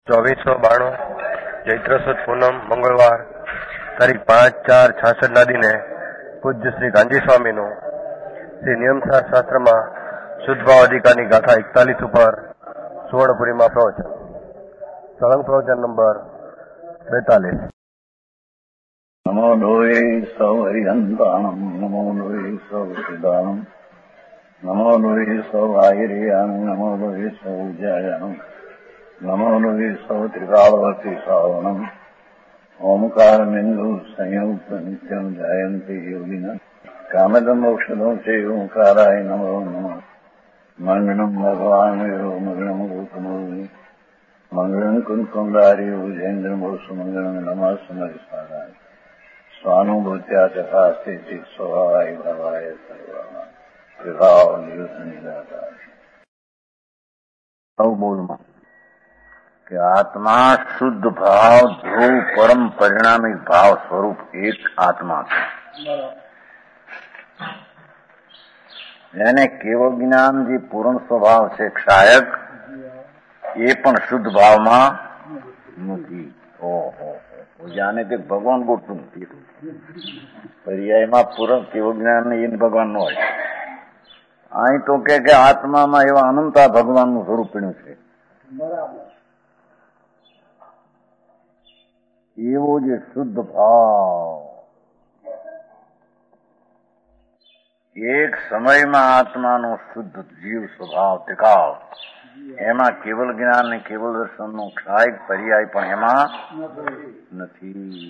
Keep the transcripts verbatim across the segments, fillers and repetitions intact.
ચોવીસો બાણું ચૈત્ર સુદ પૂનમ મંગળવાર તારીખ પાંચ ચાર છાસઠ ના દિને પૂજ્ય શ્રી ગાંધી સ્વામીનું શ્રી નિયમસાર શાસ્ત્રમાં શુદ્ધ ભાવ અધિકારની ગાથા એકતાલીસ ઉપર સુવર્ણપુરીમાં પ્રવચન. સળંગ પ્રવચન નંબર બેતાલીસ. નમો લોહે સૌ હરિહંતાણમ નમો લોહે સૌ સિદ્ધાણમ નમો લોહે સૌ આયર્યાણમ નમો લોહે સૌ જયાણમ નમો લોહે સૌ ત્રિકાળવતી શ્રાવણમ ઓમકાર બિંદુ સંયુક્ત નિત્યમ જયંતિ યોગિના કામદમ મોક્ષદો છે ઓંકારાય નમો નમઃ. મંગળમ ભગવાન મંગળમ ગૌતમોની મંગળમ કુંકુંડારી ઉજેન્દ્રમો સુમંગળમ નમઃ સમરિસ્વારાય સ્વાનુભૂત્યા ચકાસ્તે સ્વભાવાય ભવાય સર્વમાં વિભાવ નિયુદ્ધ નિરાકાર. સૌ બોલમાં કે આત્મા શુદ્ધ ભાવ ધ્રુવ પરમ પરિણામી ભાવ સ્વરૂપ એક આત્મા છે. એને કેવળ જ્ઞાન જે પૂર્ણ સ્વભાવ છે ક્ષાયક એ પણ શુદ્ધ ભાવમાં નથી. ઓહો જાણે કે ભગવાન ગોઠવું પર્યાયમાં પૂર્ણ કેવળ જ્ઞાન ને એને ભગવાન નો હોય. અહીં તો કે આત્મામાં એવા અનંતા ભગવાનનું સ્વરૂપ પીણું છે. એવો જે શુદ્ધ ભાવ એક સમયમાં આત્માનો શુદ્ધ જીવ સ્વભાવ ટિકાવ એમાં કેવલ જ્ઞાન ને કેવલ દર્શનનો ક્ષાયક પર્યાય પણ એમાં નથી.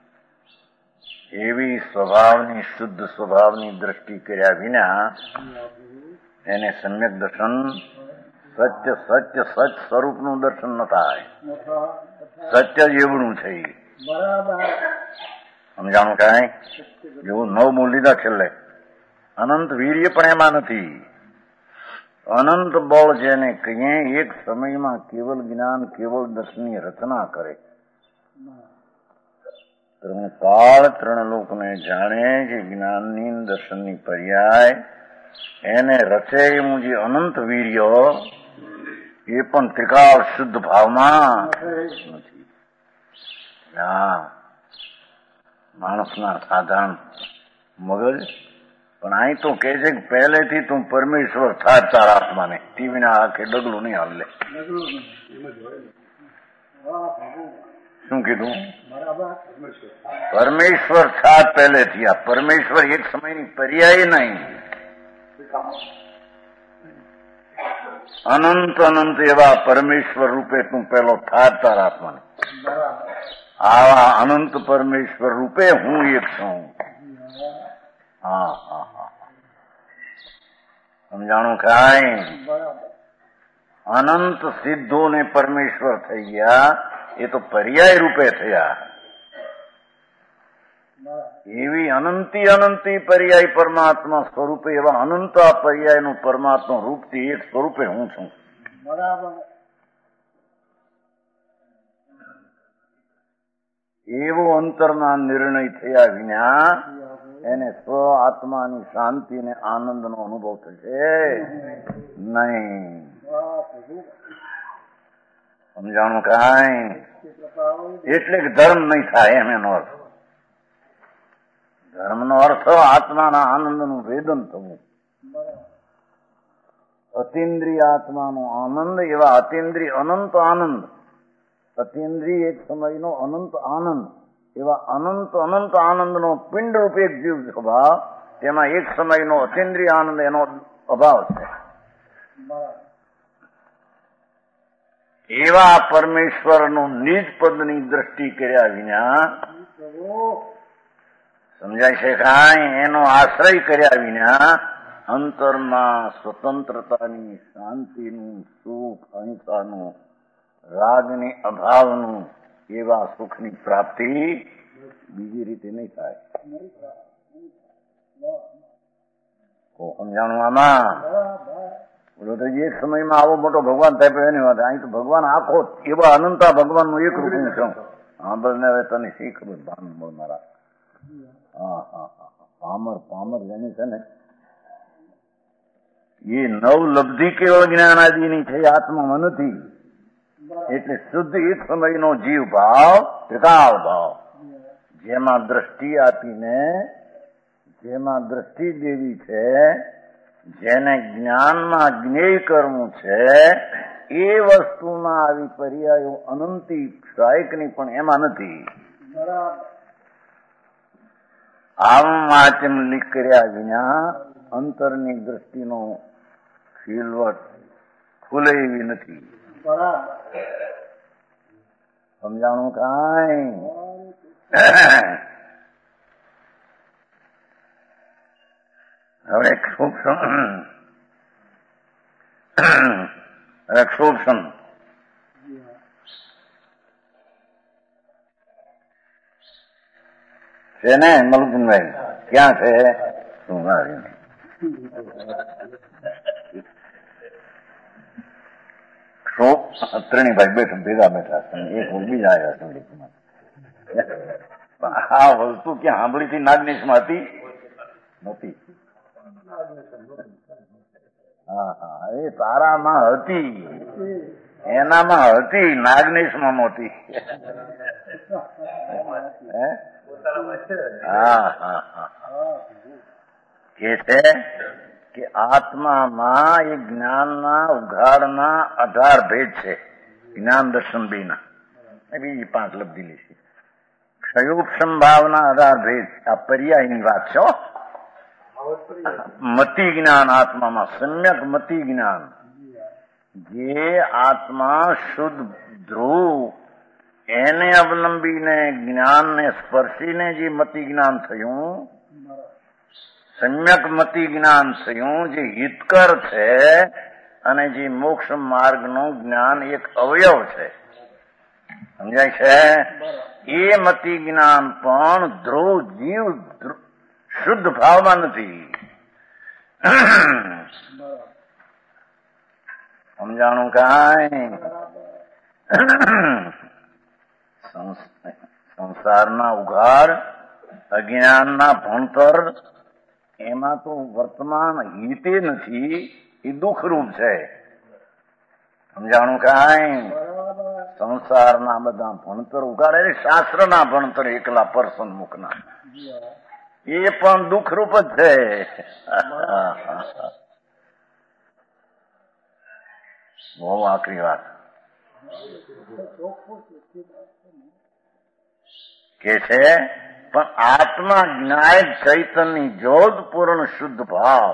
એવી સ્વભાવની શુદ્ધ સ્વભાવની દ્રષ્ટિ કર્યા વિના એને સમ્યક દર્શન સત્ય સત્ય સચ સ્વરૂપનું દર્શન ન થાય. સત્ય જેવડું છે સમજાણું કાંઈ જેવું નવમું લીધા છેલ્લે અનંત વીર્ય પણ એમાં નથી. અનંત બળ જેને કહીએ એક સમયમાં કેવલ જ્ઞાન કેવલ દર્શનની રચના કરે. ત્રણ કાળ ત્રણ લોકને જાણે જે જ્ઞાનની દર્શનની પર્યાય એને રચે એવું જે અનંત વીર્ય એ પણ ત્રિકાળ શુદ્ધ ભાવમાં નથી. હા માણસના સાધારણ મગજ પણ અહીં તો કે છે કે પહેલેથી તું પરમેશ્વર થાર તાર આત્માને ટીવીના આંખે ડગલું નહીં હાલે. શું કીધું? પરમેશ્વર થાર પહેલેથી. આ પરમેશ્વર એક સમયની પર્યાય નહીં. અનંત અનંત એવા પરમેશ્વર રૂપે તું પેલો થાર તાર આત્માને. આવા અનંત પરમેશ્વર રૂપે હું એક છું. હા હા હા સમજાણું કાંઈ? અનંત સિદ્ધો ને પરમેશ્વર થઈ ગયા એ તો પર્યાય રૂપે થયા. એવી અનંતી અનંતી પર્યાય પરમાત્મા સ્વરૂપે એવા અનંત પર્યાયનું પરમાત્મા રૂપથી એક સ્વરૂપે હું છું. બરાબર. એવો અંતરના નિર્ણય થયા વિના એને સ્વ આત્માની શાંતિ ને આનંદનો અનુભવ થશે નહીં. સમજાણું કાંઈ? એટલે કે ધર્મ નહીં થાય એમ એનો અર્થ. ધર્મનો અર્થ આત્માના આનંદનું વેદન થવું. અતિન્દ્રિય આત્માનો આનંદ એવા અતિન્દ્રિય અનંત આનંદ. અતિન્દ્રિય એક સમયનો અનંત આનંદ એવા અનંત અનંત આનંદનો પિંડ રૂપે એક જીવ સ્વભાવ તેમાં એક સમયનો અતિન્દ્રિય આનંદ એનો અભાવ છે. એવા પરમેશ્વરનું નિજ પદની દ્રષ્ટિ કર્યા વિના સમજાય છે કાંઈ? એનો આશ્રય કર્યા વિના અંતરમાં સ્વતંત્રતાની શાંતિનું સુખ અહિંસાનું રાગની અભાવનું એવા સુખની પ્રાપ્તિ બીજી રીતે નહીં થાય. સમજાણું આમાં? બોલો તો એક સમયમાં આવો મોટો ભગવાન થાય એની વાત. અહીં તો ભગવાન આખો એવા અનંતા ભગવાનનું એક રૂપ હું છું. સાંભળને હવે તને શી ખબર ભાન મારા. હા હા હા પામર પામર જેની છે ને એ નવ લબ્ધિ કેવળ જ્ઞાન આદિની છે આત્મામાં નથી. એટલે શુદ્ધ એક સમયનો જીવ ભાવ ત્રિકાળ ભાવ, જેમાં દ્રષ્ટિ આપીને, જેમાં દ્રષ્ટિ દેવી છે, જેને જ્ઞાનમાં જ્ઞેય કરવું છે, એ વસ્તુમાં આવી પર્યાયો અનંતી ક્ષાયકની પણ એમાં નથી. આમ વાચમ લીક કર્યા વિના અંતરની દ્રષ્ટિનો ખીલવટ ખુલે એવી નથી. સમજાણું કાંઈ? હવે સૂક્ષ્મ હવે સૂક્ષ્મ છે ને મલુકભાઈ? ક્યાં છે? ત્રણેય બેઠા ભેગા બેઠા એક બીજા આવ્યા સંગીતમાં. આ વસ્તુ ક્યાં સાંભળી હતી? નાગનેશમાં હતી? નથી. હા હા, એ તારામાં હતી, એનામાં હતી, નાગનેશમાં નહોતી. હા હા હા, કે છે કે આત્મામાં એ જ્ઞાનના ઉઘાડના અઢાર ભેદ છે. જ્ઞાન દર્શન બે ના બીજી પાંચ લબ્ધી છે. ક્ષયોક્ષમ ભાવના અઢાર ભેદ, આ પર્યાયની વાત છે. મતિ જ્ઞાન આત્મામાં, સમ્યક મતિ જ્ઞાન, જે આત્મા શુદ્ધ ધ્રુવ, એને અવલંબીને જ્ઞાનને સ્પર્શીને જે મતિ જ્ઞાન થયું, સમ્યક મતિ જ્ઞાન થયું, જે હિતકર છે અને જે મોક્ષ માર્ગનું જ્ઞાન એક અવયવ છે. સમજાય છે? એ મતિ જ્ઞાન પણ ધ્રુવ જીવ શુદ્ધ ભાવમાં નથી. સમજાણું કાંઈ? સંસારના ઉઘાડ, અજ્ઞાનના ભણતર, એમાં તો વર્તમાન હિતે નથી, એ દુઃખરૂપ છે. સમજાણું કાંઈ? સંસારના બધા ભણતર ઉઘાડે, શાસ્ત્રના ભણતર એકલા પર્સન મુખના, એ પણ દુઃખરૂપ જ છે. બહુ આકરી વાત કે છે. પણ આત્મા જ્ઞાય ચૈતન્ય જોધ પૂર્ણ શુદ્ધ ભાવ,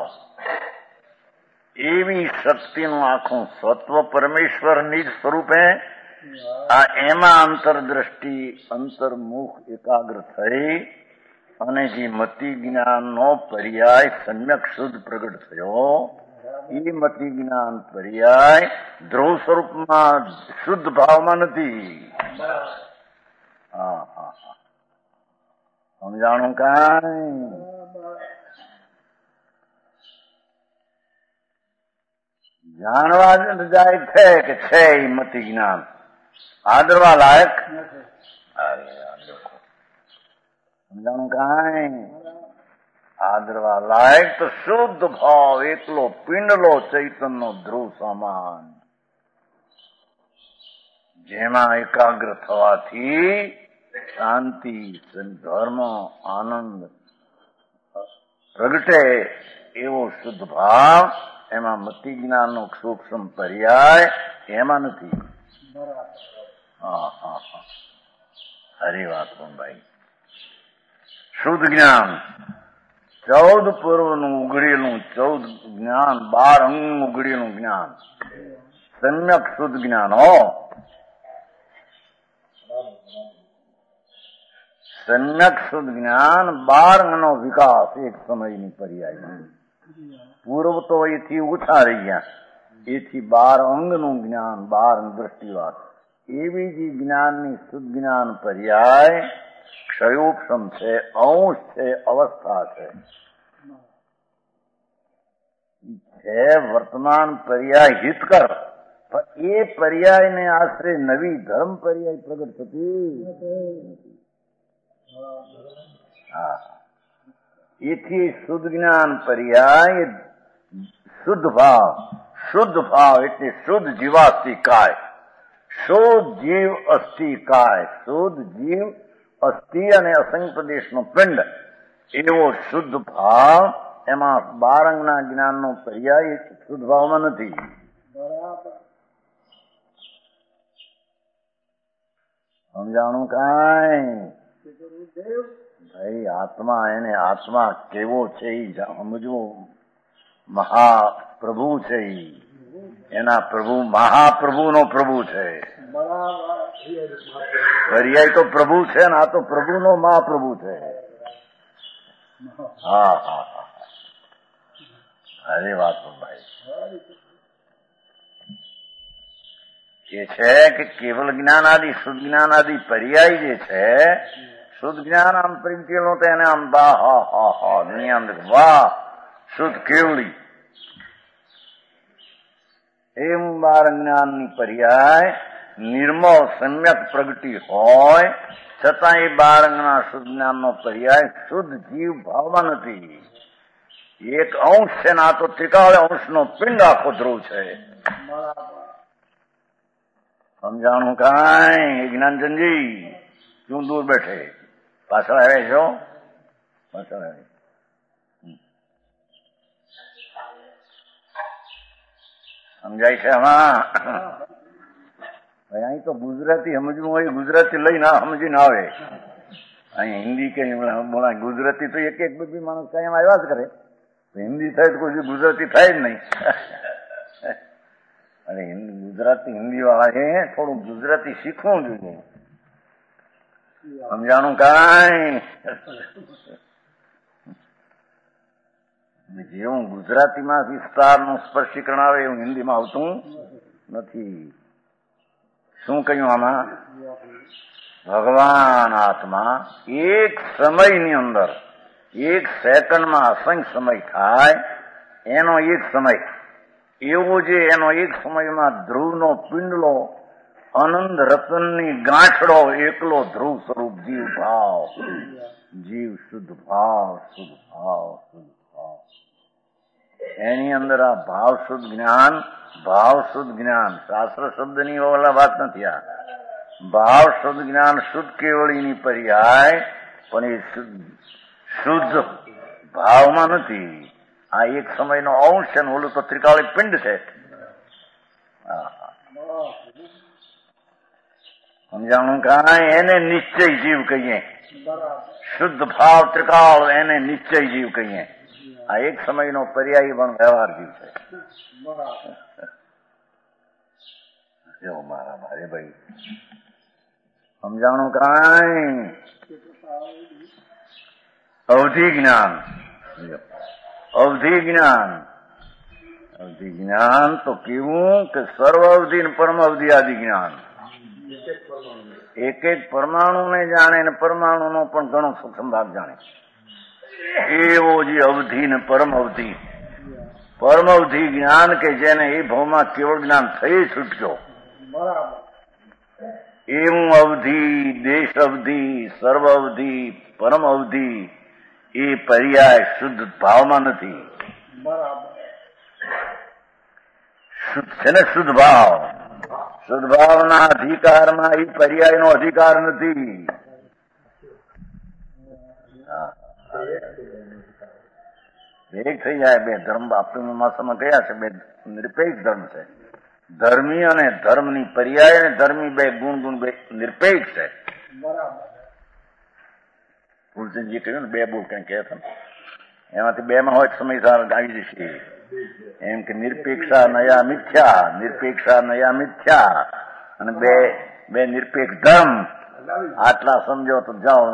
એવી શક્તિનું આખું સત્વ પરમેશ્વરની જ સ્વરૂપે આ એમાં અંતરદ્રષ્ટિ અંતર્મુખ એકાગ્ર થઈ અને જે મતિ જ્ઞાનનો પર્યાય સમ્યક શુદ્ધ પ્રગટ થયો, એ મતિ જ્ઞાન પર્યાય ધ્રુવ સ્વરૂપમાં શુદ્ધ ભાવમાં નથી. હા હા હા, સમજાણું કાંઈ? જાણવા જાય છે કે છે એ મતિ જ્ઞાન, આદરવા લાયક. સમજાણું કાંઈ? આદરવા લાયક તો શુદ્ધ ભાવ એકલો પિંડલો ચૈતનનો ધ્રુવ સમાન, જેમાં એકાગ્ર થવાથી શાંતિ, ધર્મ, આનંદ પ્રગટે એવો શુદ્ધ ભાવ, એમાં મતિ જ્ઞાનનો સૂક્ષ્મ પર્યાય એમાં નથી. હા હા હા, સારી વાત ભાઈ. શુદ્ધ જ્ઞાન ચૌદ પૂર્વનું ઉઘડેલું, ચૌદ જ્ઞાન બાર અંગ ઉઘડેલું જ્ઞાન, સમ્યક શુદ્ધ જ્ઞાન. હો, સમ્યક શુદ્ધ જ્ઞાન બાર અંગનો વિકાસ એક સમયની પર્યાય. પૂર્વ તો એથી ઓછા રહી ગયા, એથી બાર અંગનું જ્ઞાન, બાર દ્રષ્ટિવાદ, એવી જ જ્ઞાનની શુદ્ધ જ્ઞાન પર્યાય ક્ષયોક્ષમ છે, અંશ છે, અવસ્થા છે. છે વર્તમાન પર્યાય હિતકર, પણ એ પર્યાયને આશરે નવી ધર્મ પર્યાય પ્રગટ થતી. હા, એથી શુદ્ધ જ્ઞાન પર્યાય શુદ્ધ ભાવ, શુદ્ધ ભાવ એટલે શુદ્ધ જીવાસ્તી કાય, શુદ્ધ જીવ અસ્થિ કાય, શુદ્ધ જીવ અસ્થિ અને અસંગ પ્રદેશનો પિંડ, એવો શુદ્ધ ભાવ એમાં બારંગના જ્ઞાનનો પર્યાય શુદ્ધ ભાવમાં નથી. સમજાણું કાંઈ? ભાઈ આત્મા, એને આત્મા કેવો છે એ સમજવો. મહાપ્રભુ છે, એના પ્રભુ મહાપ્રભુનો પ્રભુ છે. પર્યાય તો પ્રભુ છે ને આ તો પ્રભુનો મહાપ્રભુ છે. હા હા હા, અરે વાત ભાઈ એ છે કે કેવલ જ્ઞાન આદિ શુદ્ધ જ્ઞાન આદિ પર્યાય જે છે, શુદ્ધ જ્ઞાન આમ પ્રિંટેલો તો એને આમ બા હા હા હા દુનિયા અંદર વાહ શુદ્ધ કેવળી એમ બાર જ્ઞાનની પર્યાય નિર્મળ સમ્યક પ્રગટી હોય છતાં એ બારંગના શુદ્ધ જ્ઞાનનો પર્યાય શુદ્ધ જીવ ભાવમાં નથી. એક અંશ છે ને આ તો ત્રિકાળ અંશનો પિંડ આખો ધ્રુવ છે. સમજાણું કાંઈ? જ્ઞાનચંદજી શું દૂર બેઠે? પાછળ આવે છો? પાછળ આવે. સમજાય છે આમાં? અહીં તો ગુજરાતી સમજવું હોય ગુજરાતી લઈને સમજીને આવે. અહીં હિન્દી કઈ બોલા ગુજરાતી તો એક એક બધી માણસ કાયમ આવ્યા જ કરે. હિન્દી થાય તો કોઈ ગુજરાતી થાય જ નહીં. અને ગુજરાતી હિન્દી વાળા એ થોડું ગુજરાતી શીખવું જોઈએ. સમજાણું કાંઈ? જેવું ગુજરાતીમાં વિસ્તારનું સ્પર્શીકરણ આવે એવું હિન્દીમાં આવતું નથી. શું કહ્યું આમાં? ભગવાન આત્મા એક સમયની અંદર એક સેકન્ડમાં અસંખ્ય સમય થાય એનો એક સમય એવો જે એનો એક સમયમાં ધ્રુવનો પિંડલો આનંદ રતનની ગાંઠડો એકલો ધ્રુવ સ્વરૂપ જીવ ભાવ, જીવ શુદ્ધ ભાવ, શુદ્ધ ભાવ, શુદ્ધ ભાવ, એની અંદર આ ભાવ શુદ્ધ જ્ઞાન, ભાવ શુદ્ધ જ્ઞાન શાસ્ત્ર શબ્દની ઓલા વાત નથી. આ ભાવ શુદ્ધ જ્ઞાન શુદ્ધ કેવળીની પર્યાય પણ એ શુદ્ધ શુદ્ધ ભાવમાં નથી. આ એક સમયનો અંશ છે ને ઓલું તો ત્રિકાળી પિંડ છે. સમજાણું કાંઈ? એને નિશ્ચય જીવ કહીએ. શુદ્ધ ભાવ ત્રિકાળ એને નિશ્ચય જીવ કહીએ. આ એક સમયનો પર્યાય પણ વ્યવહાર જીવ છે. જો મારા મારે ભાઈ સમજાણું કાંઈ? અવધિ જ્ઞાન, અવધિ જ્ઞાન, અવધિ જ્ઞાન તો કેવું કે સર્વ અવધિ ને પરમ અવધિ આદિ જ્ઞાન. એક એક પરમાણુ ને જાણે ને પરમાણુ નો પણ ઘણો સૂક્ષ્મ ભાગ જાણે એવો જે અવધિ ને પરમ અવધિ, પરમ અવધિ જ્ઞાન કે જેને એ ભાવમાં કેવળ જ્ઞાન થઈ છૂટજો એવું અવધિ, દેશ અવધિ, સર્વ અવધિ, પરમ અવધિ એ પર્યાય શુદ્ધ ભાવમાં નથી. શુદ્ધ છે ને શુદ્ધ ભાવ, શુદ્ધ ભાવના અધિકારમાં એ પર્યાયનો અધિકાર નથી. એક થઈ જાય બે ધર્મ આપણી માસામાં કયા છે? બે નિરપેક્ષ ધર્મ છે. ધર્મી અને ધર્મની પર્યાય અને ધર્મી બે ગુણ ગુણ બે નિરપેક્ષ છે. ફૂલચંદજી કહ્યું ને બે બોલ કઈ કહેતા એમાંથી બે માં હોય સમય સાર આવી જશે. એમ કે નિરપેક્ષા નયા મિથ્યા, નિરપેક્ષા નયા મિથ્યા અને બે બે નિરપેક્ષ ધર્મ. આટલા સમજો તો જાઓ.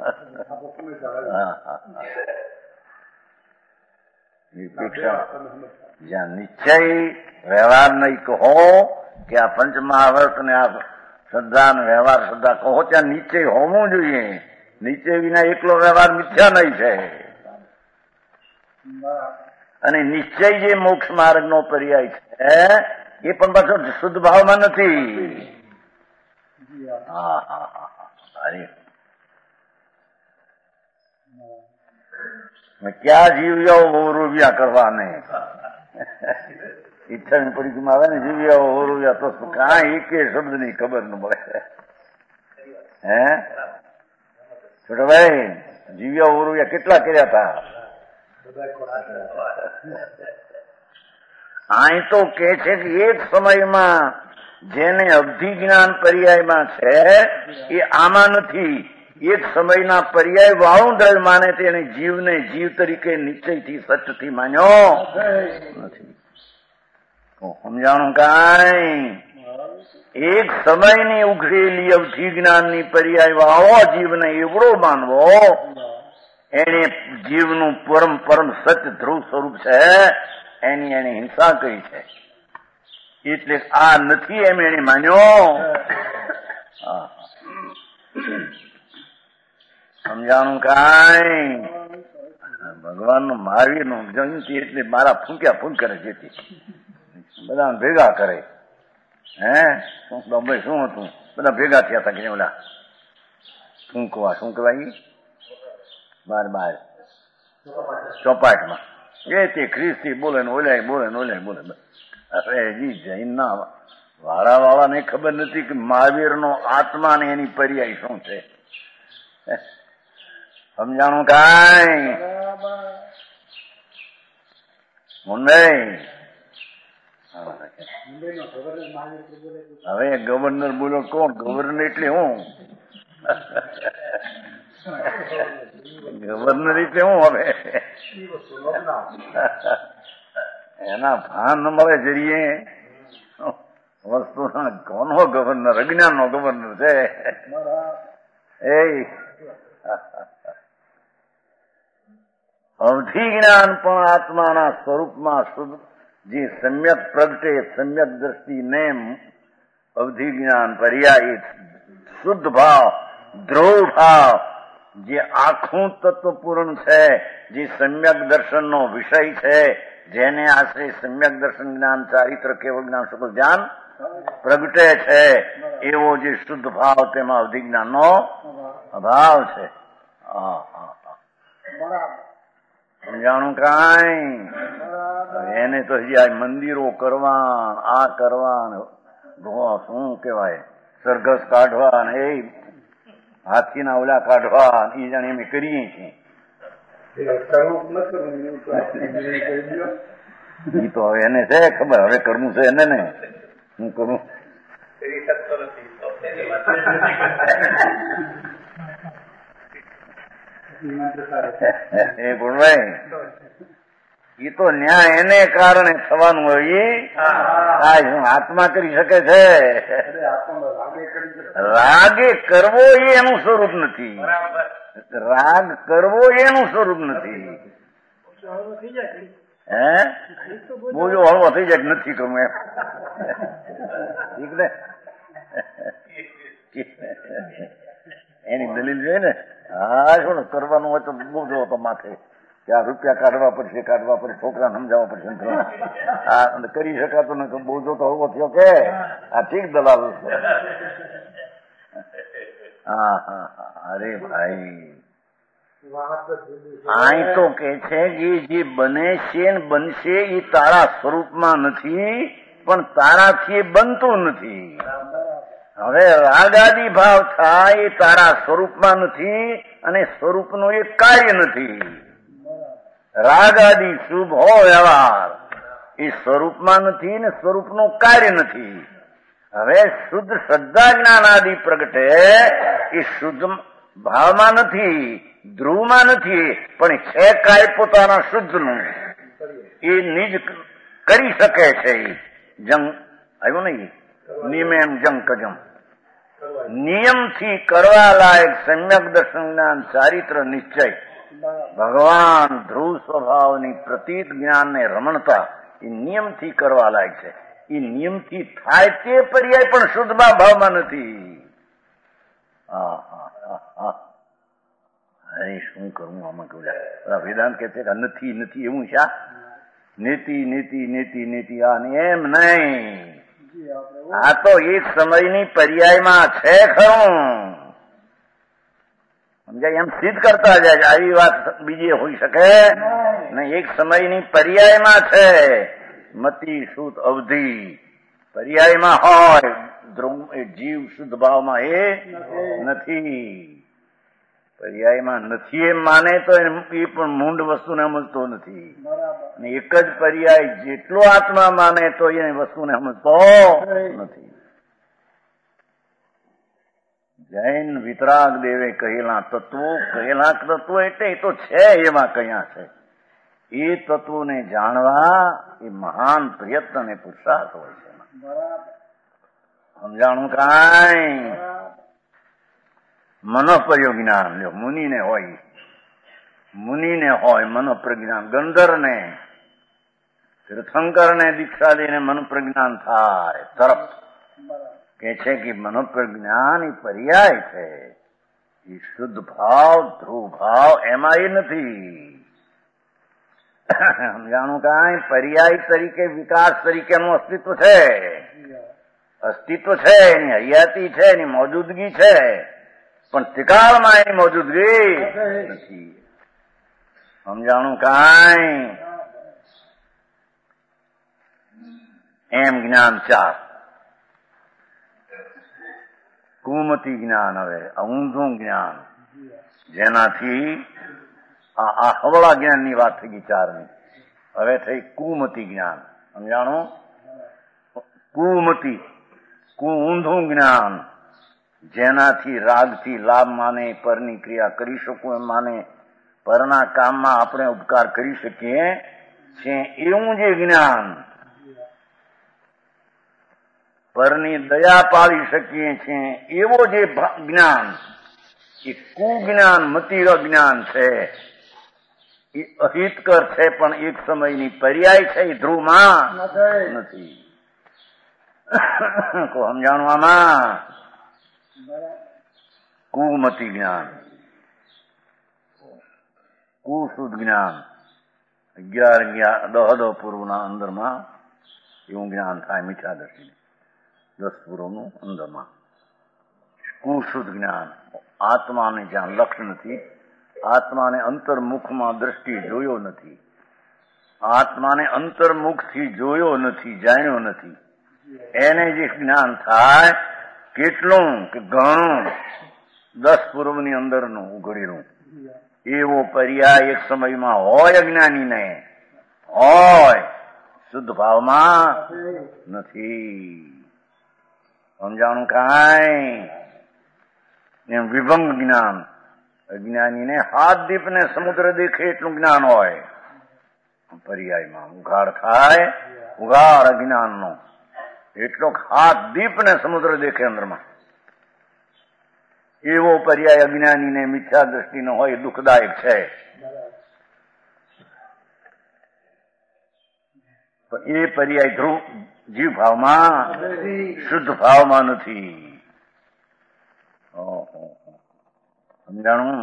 નિરપેક્ષા જ્યાં નિશ્ચય વ્યવહાર નહીં કહો કે આ પંચ મહાવર્ત ને આ શ્રદ્ધા ને વ્યવહાર શ્રદ્ધા કહો ત્યાં નિશ્ચય હોવું જોઈએ. નિશ્ચય વિના એકલો વ્યવહાર મિથ્યા નહીં છે. અને નિશ્ચય જે મોક્ષ માર્ગ નો પર્યાય છે એ પણ પાછો શુદ્ધ ભાવમાં નથી. હા હા હા ક્યાં જીવ્યો બહુ રૂપિયા કરવા નહીં. ઈચ્છાની પરિચયમાં આવે ને જીવ્યા ઓરવ્યા તો કાંઈ એક શબ્દ ની ખબર ન મળે. હે છોટા ભાઈ, જીવ્યા ઓરવ્યા કેટલા કર્યા હતા? અહીં તો કે છે કે એક સમયમાં જેને અવધિ જ્ઞાન પર્યાયમાં છે એ આમાં નથી. એક સમયના પર્યાય વાળું દ્રવ્ય માને તેને જીવને જીવ તરીકે નિશ્ચયથી સચથી માન્યો નથી. સમજાણું કાંઈ? એક સમયની ઉઘરેલી અવધિ જ્ઞાનની પર્યાય વાળો જીવને એવડો માનવો, એને જીવનું પરમ પરમ સત્ય ધ્રુવ સ્વરૂપ છે, એની એને હિંસા કરી છે. એટલે આ નથી એમ એને માન્યો. સમજાણું કાંઈ? ભગવાનનું મહાવીરનું જયંતિ એટલે મારા ફૂંક્યા ફૂંક કરે જેથી બધા ભેગા કરે. હે ભાઈ શું હતું? બધા ભેગા થયા હતા કે ઓલા ફૂંકવા શું કહેવાય બાર બાર ચોપાટમાં એ તે ખ્રિસ્તી બોલે ને ઓલાય બોલે ને ઓલાય બોલે. અરે જી જૈનના વાળા વાળા ને ખબર નથી કે મહાવીરનો આત્મા ને એની પર્યાય શું છે. સમજાણું કાંઈ? મુંબઈ હવે ગવર્નર બોલો કોણ? ગવર્નર એટલે હું? ગવર્નર એટલે હું? હવે એના ભાન ન મળે જરીએ વસ્તુ. કોનો ગવર્નર? અજ્ઞાન નો ગવર્નર છે. એ અવધિ જ્ઞાન પણ આત્માના સ્વરૂપમાં શુદ્ધ જે સમ્યક પ્રગટે સમ્યક દ્રષ્ટિ નેમ અવધિ જ્ઞાન પર્યાય શુદ્ધ ભાવ ધ્રુવ ભાવ જે આખું તત્વપૂર્ણ છે, જે સમ્યક દર્શનનો વિષય છે, જેને આશ્રય સમ્યક દર્શન જ્ઞાન ચારિત્ર કેવળ જ્ઞાન શુદ્ધ ધ્યાન પ્રગટે છે, એવો જે શુદ્ધ ભાવ તેમાં અવધિ જ્ઞાનનો અભાવ છે. સમજાણું કાંઈ? એને તો હજી આ મંદિરો કરવા, આ કરવા, શું કેવાય સરઘસ કાઢવા ને એ હાથીના ઓલા કાઢવા એ જાણે અમે કરીએ છીએ. એ તો હવે એને છે ખબર, હવે કરવું છે એને ને હું કરું. એ ગુણભાઈ એ તો ન્યાય એને કારણે થવાનું હોય. શું આત્મા કરી શકે છે? રાગે કરવો એ એનું સ્વરૂપ નથી. રાગ કરવો એનું સ્વરૂપ નથી. હે બોજો હળવો થઈ જાય નથી કરવું એમ. ઠીક ને? એની દલીલ જોઈએ ને. હા શું કરવાનું હોય તો બોજો તો માથે કે આ રૂપિયા કાઢવા પડશે, કાઢવા પડશે, છોકરાને સમજાવવા પડશે. હા કરી શકાતું નથી. બોજો તો હળવો થયો કે આ ઠીક દલાલ. હા હા હા અરે ભાઈ અહીં તો કે છે કે જે બને છે ને બનશે એ તારા સ્વરૂપમાં નથી, પણ તારાથી બનતું નથી. હવે રાગાદી ભાવ થાય એ તારા સ્વરૂપમાં નથી અને સ્વરૂપનું એ કાર્ય નથી. રાગાદી શુભ હો વ્યવહાર એ સ્વરૂપમાં નથી ને સ્વરૂપનું કાર્ય નથી. હવે શુદ્ધ શ્રદ્ધા જ્ઞાન આદિ પ્રગટે એ શુદ્ધ ભાવમાં નથી, ધ્રુવમાં નથી, પણ છે કાય પોતાના શુદ્ધનું એ નિજ કરી શકે છે. જંગ આવ્યું નહીં નિયમ જંગ કજમ નિયમથી કરવા લાયક સમ્યક દર્શન જ્ઞાન ચારિત્ર નિશ્ચય ભગવાન ધ્રુવ સ્વભાવની પ્રતીત જ્ઞાનને રમણતા એ નિયમથી કરવા લાયક છે. એ નિયમથી થાય તે પર્યાય પણ શુદ્ધમાં ભાવમાં નથી. અરે શું કરવું આમાં? કહું વેદાંત કે છે કે નથી નથી એવું શા? નીતિ નીતિ નીતિ નીતિ આ એમ નહીં. આ તો એક સમયની પર્યાયમાં છે ખરું. સમજાય? એમ સિદ્ધ કરતા જાય. આવી વાત બીજી હોઈ શકે ને. એક સમયની પર્યાયમાં છે. મતિ શુદ્ધ અવધિ પર્યાયમાં હોય, ધ્રુવ એ જીવ શુદ્ધ ભાવમાં એ નથી. પર્યાયમાં નથી એમ માને તો એ પણ મૂંડ વસ્તુને સમજતો નથી. અને એક જ પર્યાય જેટલો આત્મા માને તો એ વસ્તુને સમજતો નથી. જૈન વિતરાગ દેવે કહેલા તત્વો, કહેલા તત્વો એટલે એ તો છે એમાં કયા છે. એ તત્વોને જાણવા એ મહાન પ્રયત્ન અને પુરુષાર્થ હોય છે. સમજાણું કાંઈ મનોપર્યો જ્ઞાન લ્યો, મુનિને હોય, મુનિને હોય મનોપ્રજ્ઞાન. ગંધર્વને તીર્થંકરને દીક્ષા દઈને મનોપ્રજ્ઞાન થાય તરફ કે છે કે મનોપ્રજ્ઞાન એ પર્યાય છે. એ શુદ્ધ ભાવ ધ્રુવ ભાવ એમાં એ નથી. સમજાણું કાંઈ પર્યાય તરીકે વિકાસ તરીકેનું અસ્તિત્વ છે, અસ્તિત્વ છે, એની હયાતી છે, એની મોજૂદગી છે, પણ ત્રિકાળમાં એની મોજૂદગી નથી. સમજાણું કાંઈ એમ જ્ઞાન ચાર. કુમતી જ્ઞાન, હવે ઊંધું જ્ઞાન, જેનાથી આ હવળા જ્ઞાનની વાત થઈ ગઈ ચારની. હવે થઈ કુમતી જ્ઞાન. સમજાણું? કુમતી કુ ઊંધું જ્ઞાન, જેનાથી રાગથી લાભ માને, પરની ક્રિયા કરી શકું એમ માને, પરના કામમાં આપણે ઉપકાર કરી શકીએ છે એવું જે જ્ઞાન, પરની દયા પાડી શકીએ છીએ એવો જે જ્ઞાન, એ કુજ્ઞાન મતિર જ્ઞાન છે. એ અહિતકર છે, પણ એક સમયની પર્યાય છે, એ ધ્રુવમાં નથી. સમજાણું આમાં? કુમતી જ્ઞાન, કુશુદ્ધ જ્ઞાન, અગિયાર અગિયાર દહ દહ પૂર્વના અંદરમાં એવું જ્ઞાન થાય મિથ્યાદર્શી. દસ પૂર્વનું અંદરમાં કુશુદ્ધ જ્ઞાન, આત્માને જ્યાં લક્ષ નથી, આત્માને અંતર્મુખમાં દ્રષ્ટિ જોયો નથી, આત્માને અંતર્મુખથી જોયો નથી, જાણ્યો નથી, એને જે જ્ઞાન થાય કેટલું કે ઘણું દસ પૂર્વની અંદરનું ઉઘડેલું, એવો પર્યાય એક સમયમાં હોય અજ્ઞાનીને, હોય શુદ્ધ ભાવમાં નથી. સમજાણું કાંઈ? એમ વિભંગ જ્ઞાન, અજ્ઞાનીને હાથ દીપને સમુદ્ર દેખે એટલું જ્ઞાન હોય, પર્યાયમાં ઉઘાડ થાય, ઉઘાડ અજ્ઞાનનો એટલો હાથ દીપને સમુદ્ર દેખે અંદરમાં, એવો પર્યાય અજ્ઞાનીને મિથ્યા દ્રષ્ટિનો હોય, દુઃખદાયક છે. એ પર્યાય ધ્રુવ જીવ ભાવમાં, શુદ્ધ ભાવમાં નથી. સમજાણું?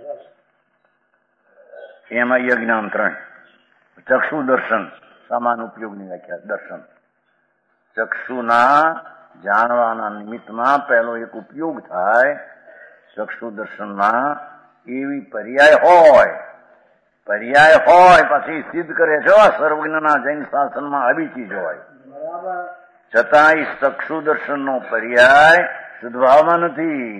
એમાં યજ્ઞાન ત્રણ. ચક્ષુ દર્શન, સામાન ઉપયોગની વ્યાખ્યા. દર્શન ચક્ષુના જાણવાના નિમિત્તમાં પહેલો એક ઉપયોગ થાય, ચક્ષુ દર્શનમાં એવી પર્યાય હોય, પર્યાય હોય પછી સિદ્ધ કરે છે સર્વજ્ઞના જૈન શાસનમાં આવી ચીજ હોય, છતાં ચક્ષુ દર્શનનો પર્યાય શુદ્ધભાવમાં નથી.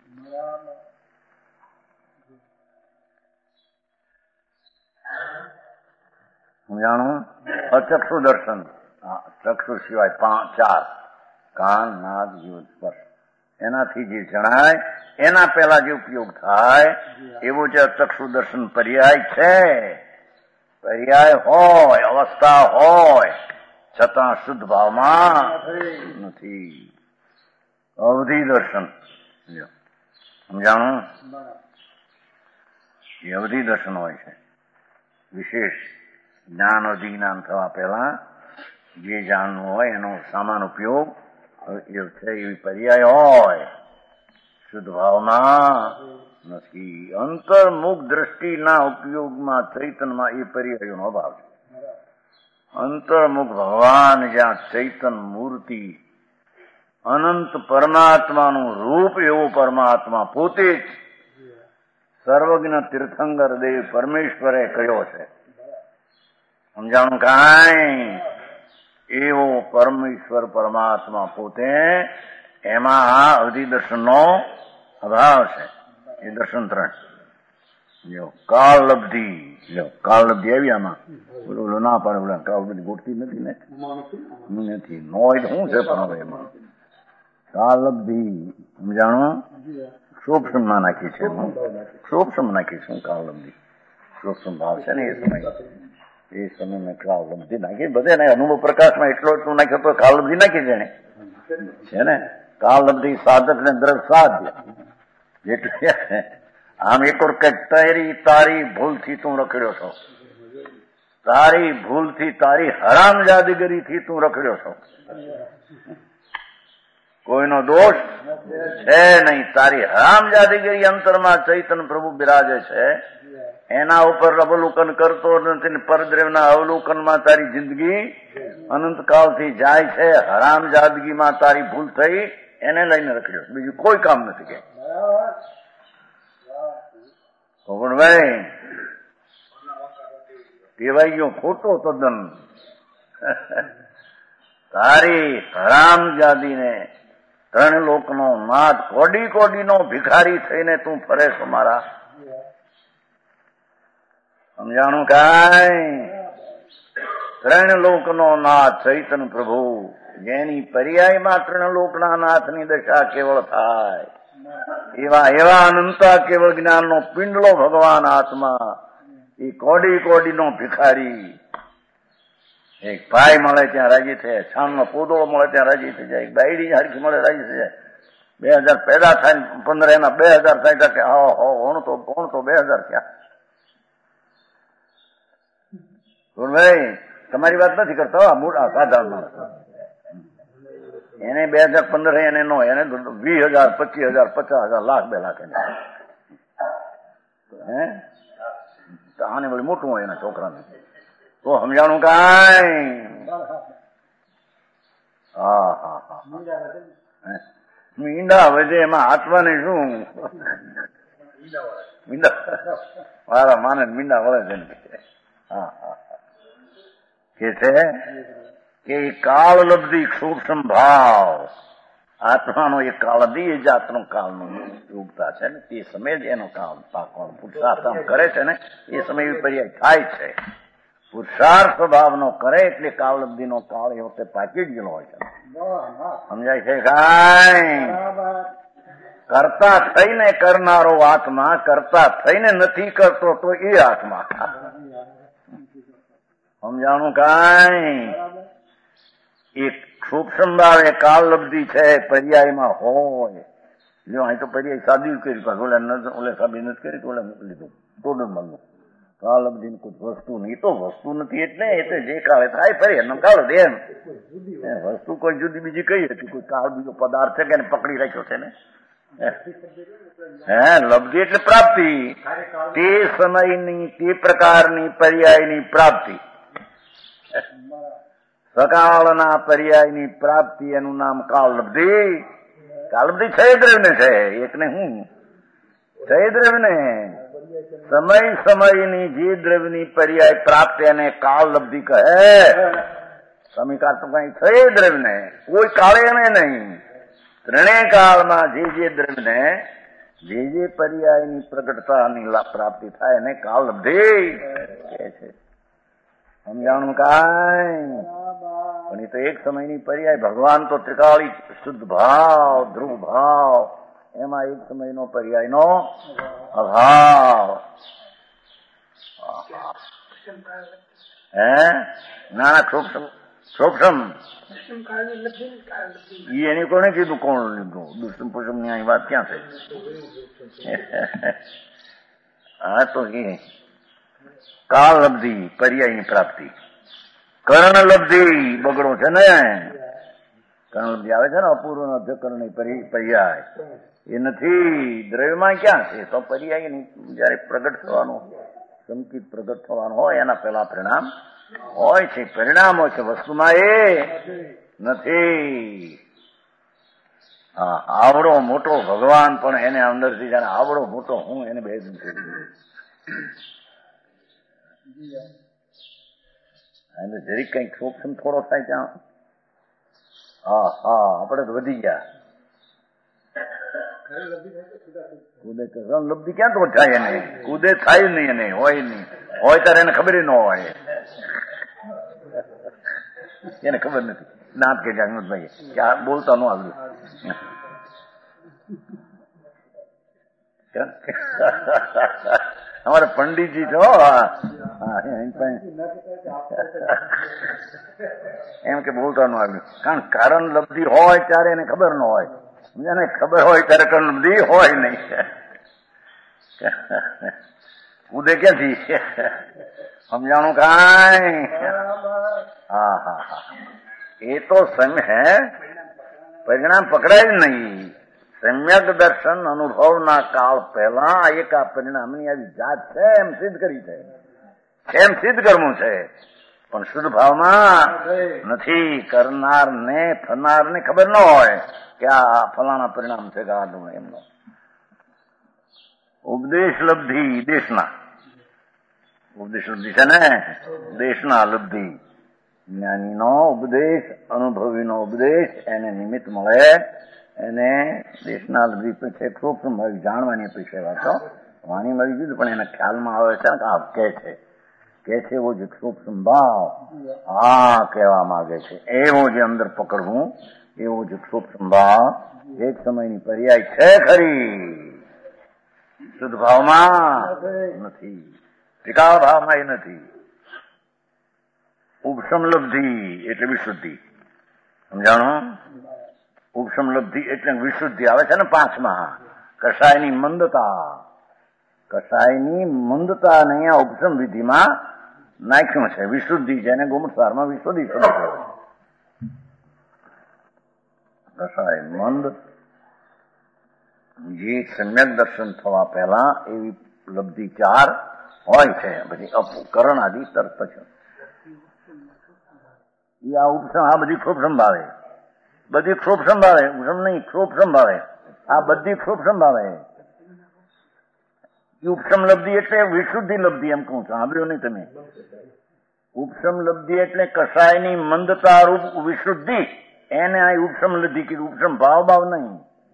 સમજાણું? અચક્ષુ દર્શન, ચક્ષુ સિવાય પાંચ ચાર, કાન નાક જીવ સ્પર્શ, એનાથી જે જણાય એના પહેલા જે ઉપયોગ થાય એવો જે ચક્ષુ દર્શન પર્યાય છે, પર્યાય હોય, અવસ્થા હોય, છતાં શુદ્ધ ભાવમાં નથી. અવધિ દર્શન, સમજાણું? એ અવધિ દર્શન હોય છે. વિશેષ જ્ઞાન અવધિ જ્ઞાન થવા પહેલા જે જાણવું હોય એનો સામાન ઉપયોગ છે, એવી પર્યાય હોય, શુદ્ધ ભાવમાં નથી. અંતર્મુખ દ્રષ્ટિના ઉપયોગમાં ચૈતનમાં એ પર્યાયોનો અભાવ છે. અંતર્મુખ ભગવાન જ્યાં ચૈતન મૂર્તિ, અનંત પરમાત્માનું રૂપ એવો પરમાત્મા પોતે જ સર્વજ્ઞ તીર્થંકર દેવ પરમેશ્વરે કહ્યો છે. સમજાણું કાંઈ? એવો પરમેશ્વર પરમાત્મા પોતે એમાં આ અધિદર્શનનો અભાવ છે. એ દર્શન ત્રણ જો કાળ લબ્ધિ જો કાળ લબ્ધિ આવી આમાં બોલો ના પાડે બોલા કાળ બધી ગોઠતી નથી ને નથી નો હોય શું છે પણ હવે એમાં કાળ લબ્ધિ સમજાણો સૂક્ષ્મમાં નાખી છે સૂક્ષ્મ નાખી શું કાળ લબ્ધિ સૂક્ષ્મ ભાવ છે ને એ સમય એ સમય મેં કાળ લબ્ધિ નાખી બધે ને અનુભવ પ્રકાશમાં એટલો એટલું નાખ્યો તો કાળ લબ્ધિ નાખી છે ને છે ને કાળ લબ્ધિ સાધક ને દ્રઢ સાધ્ય જેટલું આમ એક ઓર કઈક તારી તારી ભૂલથી તું રખડ્યો છો તારી ભૂલથી તારી હરામજાદીગરીથી તું રખડ્યો છો કોઈનો દોષ છે નહીં તારી હરામજાદીગરી અંતરમાં ચૈતન્ય પ્રભુ બિરાજે છે એના ઉપર અવલોકન કરતો નથી પરદ્રવ્યના અવલોકનમાં તારી જિંદગી અનંતકાળથી જાય છે હરામજાદગીમાં તારી ભૂલ થઈ એને લઈને રખડ્યો બીજું કોઈ કામ નથી કે પણ ભાઈ કહેવાય ગયો ખોટો તદ્દન તારી હરામજાદીને ત્રણ લોકનો નાથ કોડી કોડીનો ભિખારી થઈને તું ફરે છો મારા સમજાણું કાંઈ ત્રણ લોકનો નાથ ચૈતન્ય પ્રભુ જેની પર્યાયમાં ત્રણ લોકના નાથની દશા કેવળ થાય એવા એવા અનંતા કેવળ જ્ઞાનનો પિંડલો ભગવાન આત્મા એ કોડી કોડીનો ભિખારી એક ભાઈ મળે ત્યાં રાજી થાય છાણનો પોદળો મળે ત્યાં રાજી થઈ જાય બાયડી હરખી મળે રાજી થઈ જાય બે હજાર પેદા થાય પંદર એના બે હજાર થાય કે હો હો ઓણ તો ઓણ તો બે હજાર થયા ભાઈ તમારી વાત નથી કરતો મોટા સાધારણ માણસ એને બે હજાર પંદર એને નો એને વીસ હજાર પચીસ હજાર પચાસ હજાર લાખ બે લાખ એને હે આને વળી મોટું હોય એના છોકરાને તો સમજાણું કાંઈ હા હા હા મીંડા વધે એમાં આત્માને શું મીંડા મારા માને મીંડા વળે છે હા હા કે છે કે કાળ લબ્ધિ સૂક્ષ્મ ભાવ આત્માનો એ કાળ લબ્ધિ એ જાતનો કાળનું રૂપતા છે ને તે સમય જ એનો કાળ પાકવાનો પુરુષાર્થ કરે છે ને એ સમય પર્યાય થાય છે પુરુષાર્થ સ્વભાવનો કરે એટલે કાળ લબ્ધિનો કાળ એ વખતે પાકી જ ગયેલો હોય છે સમજાય છે કાંઈ કરતા થઈને કરનારો આત્મા કરતા થઈને નથી કરતો તો એ આત્મા સમજાણું કાંઈ એક સૂક્ષ્મ ભાવ એ કાળ લબ્ધિ છે પર્યાયમાં હોય જો અહીં તો પર્યાય સાદી કરી પાછું ઓલે ઓલે સાબી નથી કરી ઓલે લીધું ટોડન મનનું કાળ લબ્ધિ કોઈ વસ્તુ નહીં તો વસ્તુ નથી એટલે એટલે જે કાળે થાય ફરી એનો કાળ દે એમ વસ્તુ કોઈ જુદી બીજી કઈ હતી કોઈ કાળ બીજો પદાર્થ છે કે એને પકડી રાખ્યો છે ને હે લબ્ધિ એટલે પ્રાપ્તિ તે સમયની તે પ્રકારની પર્યાયની પ્રાપ્તિ સકાળના પર્યાયની પ્રાપ્તિ એનું નામ કાળ લબ્ધિ કાળ લબ્ધિ છ દ્રવ્ય છે એકને હું છ દ્રવ્ય સમય સમયની જે દ્રવ્યની પર્યાય પ્રાપ્તિ એને કાળ લબ્ધિ કહે સમીકાર તો કઈ છ દ્રવ્ય કોઈ કાળે એને નહીં ત્રણેય કાળમાં જે જે દ્રવ્યને જે જે પર્યાયની પ્રગટતાની પ્રાપ્તિ થાય એને કાળ લબ્ધિ કહે છે સમજાણું કાંઈ પણ એ તો એક સમયની પર્યાય ભગવાન તો ત્રિકાળી શુદ્ધ ભાવ ધ્રુવ ભાવ એમાં એક સમયનો પર્યાયનો અભાવ હે ના સૂક્ષ્મ સૂક્ષ્મ એની કોને કીધું કોણ લીધું દુષ્મ પુષ્મ ની અહીં વાત ક્યાં થઈ હા તો એ કાળ લબ્ધિ પર્યાયની પ્રાપ્તિ કર્ણ લબ્ધિ બગડો છે ને કર્ણ લબ્ધિ આવે છે ને અપૂર્વ અધકરણી પર્યાય એ નથી દ્રવ્યમાં ક્યાં છે તો પર્યાયની જયારે પ્રગટ થવાનું સંકિત પ્રગટ થવાનું હોય એના પેલા પરિણામ હોય છે પરિણામ હોય છે વસ્તુમાં એ નથી હા આવડો મોટો ભગવાન પણ એને અંદરથી જાણે આવડો મોટો હું એને બે એટલે જરીક કઈક સૂક્ષ્મ થોડો થાય ત્યાં હા હા આપણે તો વધી ગયા. કુદે લબ્ધિ ક્યાં તો થાય એને, કુદે થાય નહીં, એને હોય નહીં, હોય ત્યારે એને ખબર ન હોય, એને ખબર નથી. દાંત કે જાગૃતભાઈ કે આ બોલતા ન આવ્યું. અમારા પંડિતજી છો એમ કે બોલતા ન આવ્યું. કારણ કારણ લબ્ધિ હોય ત્યારે એને ખબર ન હોય, એને ખબર હોય ત્યારે કારણ લબ્ધિ હોય નહીં. ઉદે ક્યાંથી સમજાણું કાંઈ? હા હા હા એ તો હે પરિણામ પકડાય જ નહીં. સમ્યક દર્શન અનુભવના કાળ પહેલા એક આ પરિણામની આવી જાત છે એમ સિદ્ધ કરી છે, એમ સિદ્ધ કરવું છે. પણ શુદ્ધ ભાવમાં નથી. કરનાર ને થનાર ને ખબર ન હોય કે આ ફલાણા પરિણામ છે કે આ એમનો ઉપદેશ લબ્ધિ દેશના ઉપદેશ લબ્ધિ છે ને દેશના લબ્ધિ જ્ઞાનીનો ઉપદેશ અનુભવીનો ઉપદેશ એને નિમિત્ત મળે, એને દેશના લબ્ધિ છે સૂક્ષ્મ જાણવાની અપેક્ષા વાતો વાણી મળી ગયું પણ એના ખ્યાલમાં આવે છે કે આ કે છે કે છે એવો જે સૂક્ષ્મ ભાવ આ કહેવા માંગે છે, એવો જે અંદર પકડવું એવો જે સૂક્ષ્મ ભાવ એક સમયની પર્યાય છે ખરી, શુદ્ધ ભાવમાં નથી, વિકાળ ભાવમાં એ નથી. ઉપશમ લબ્ધિ એટલે વિશુદ્ધિ. સમજાણો? ઉપશમ લબ્ધિ એટલે વિશુદ્ધિ આવે છે ને પાંચમાં. કષાયની મંદતા, કષાયની મંદતા ને અહીંયા ઉપશમ વિધિમાં નાખ્યું છે. વિશુદ્ધિ છે એને ગોમુખસારમાં વિશુદ્ધિ શબ્દ કહેવાય. કષાય મંદ જે સમ્યક દર્શન થવા પહેલા એવી લબ્ધિ ચાર હોય છે. પછી અપકરણ આદિ તર્ક પછી એ આ ઉપશમ આ બધી ક્ષોભ સંભાવે, બધી ક્ષોભ સંભાવે, ઉપશમ નહીં ક્ષોભ સંભાવે, આ બધી ક્ષોભ સંભાવે. ઉપશમ લબ્ધિ એટલે વિશુદ્ધિ લબ્ધિ એમ કહું છું, સાંભળ્યું નહીં તમે? ઉપશમ લબ્ધિ એટલે કષાયની મંદતા રૂપ વિશુદ્ધિ, એને આ ઉપશમ લબ્ધિ કીધું. ઉપશમ ભાવ ભાવ નહીં.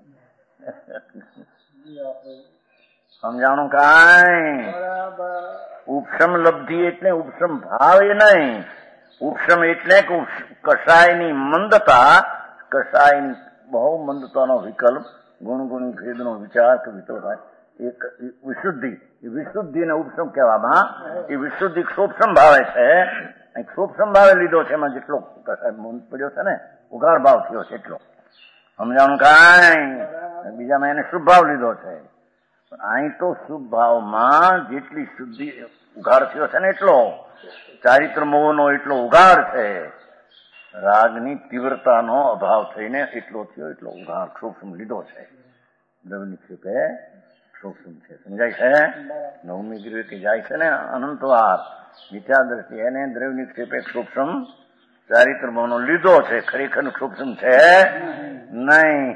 સમજાણું કાંઈ? ઉપશમ લબ્ધિ એટલે ઉપશમ ભાવ એ નહીં. ઉપશમ એટલે કષાયની મંદતા, કષાયની બહુ મંદતાનો વિકલ્પ ગુણ ગુણી ભેદનો વિચાર કે વિતો થાય એક વિશુદ્ધિ, એ વિશુદ્ધિને ઉપશમ કહેવામાં. એ વિશુદ્ધિ ક્ષોભ સંભાવે છે, ક્ષોભ સંભાવે લીધો છે. એમાં જેટલો કષાય મંદ પડ્યો છે ને ઉઘાડ ભાવ થયો છે એટલો. સમજાણું કાંઈ? બીજામાં એને શુભ ભાવ લીધો છે. અહીં તો શુભ ભાવમાં જેટલી શુદ્ધિ ઉઘાડ થયો છે ને એટલો, ચારિત્ર મોહનો એટલો ઉઘાડ છે, રાગની તીવ્રતાનો અભાવ થઈને એટલો થયો, એટલો ઉઘાડ સૂક્ષ્મ લીધો છે. દ્રવનિક્ષેપે સૂક્ષ્મ છે. સમજાય છે? નવમી ગૃહથી જાય છે ને અનંતવાર વિચાર દ્રષ્ટિ, એને દ્રવનિક્ષેપે સૂક્ષ્મ ચારિત્ર મોહનો લીધો છે. ખરેખર સૂક્ષ્મ છે નહીં.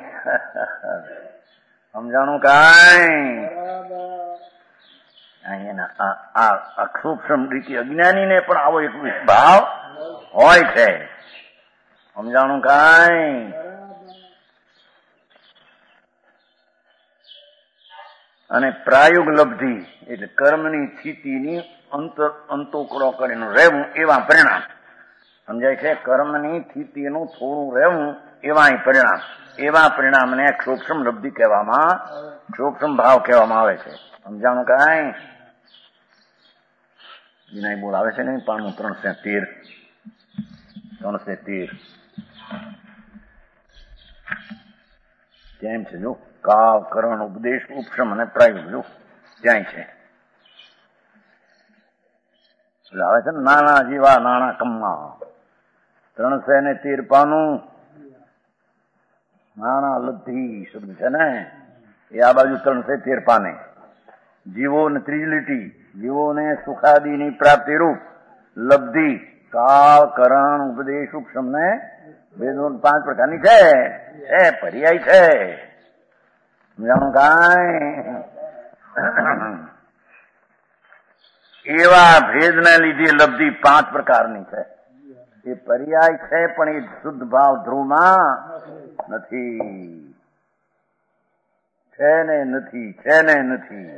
સમજાણું કાંઈ? આ સૂક્ષ્મ રીતે અજ્ઞાનીને પણ આવો એક ભાવ હોય છે. સમજાણું કાંઈ? અને પ્રાયોગ લબ્ધિ એટલે કર્મની સ્થિતિની અંતર અંતોકરો કરીને રહેવું એવા પરિણામ. સમજાય છે? કર્મની સ્થિતિનું થોડું રહેવું એવા પરિણામ, એવા પરિણામને સૂક્ષ્મ લબ્ધિ કહેવામાં, સૂક્ષ્મ ભાવ કહેવામાં આવે છે. સમજાણું કાંઈ? વિનય બોલ આવે છે ને પાનું ત્રણસો તેર ત્રણસો તેર કેમ છે? જો કાવ કરણ ઉપદેશ ઉપશમ અને પ્રાયોગ જો ત્યાં છે. એટલે આવે છે ને નાના જેવા નાણા કમવા ત્રણસો ને તેર પાનું નાના લબ્ધિ શબ્દ છે ને એ આ બાજુ ત્રણસો તેર પાને. જીવો ને ત્રીજી લીટી, જીવોને સુખાદીની પ્રાપ્તિ રૂપ લબ્ધિ કાળ કરણ ઉપદેશ ઉપશમ ને વેદો પાંચ પ્રકારની છે, એ પર્યાય છે. સમજાણું કાંઈ? એવા ભેદને લીધે લબ્ધિ પાંચ પ્રકારની છે. એ પર્યાય છે પણ એ શુદ્ધ ભાવ ધ્રુવમાં નથી. છે ને નથી, છે ને નથી.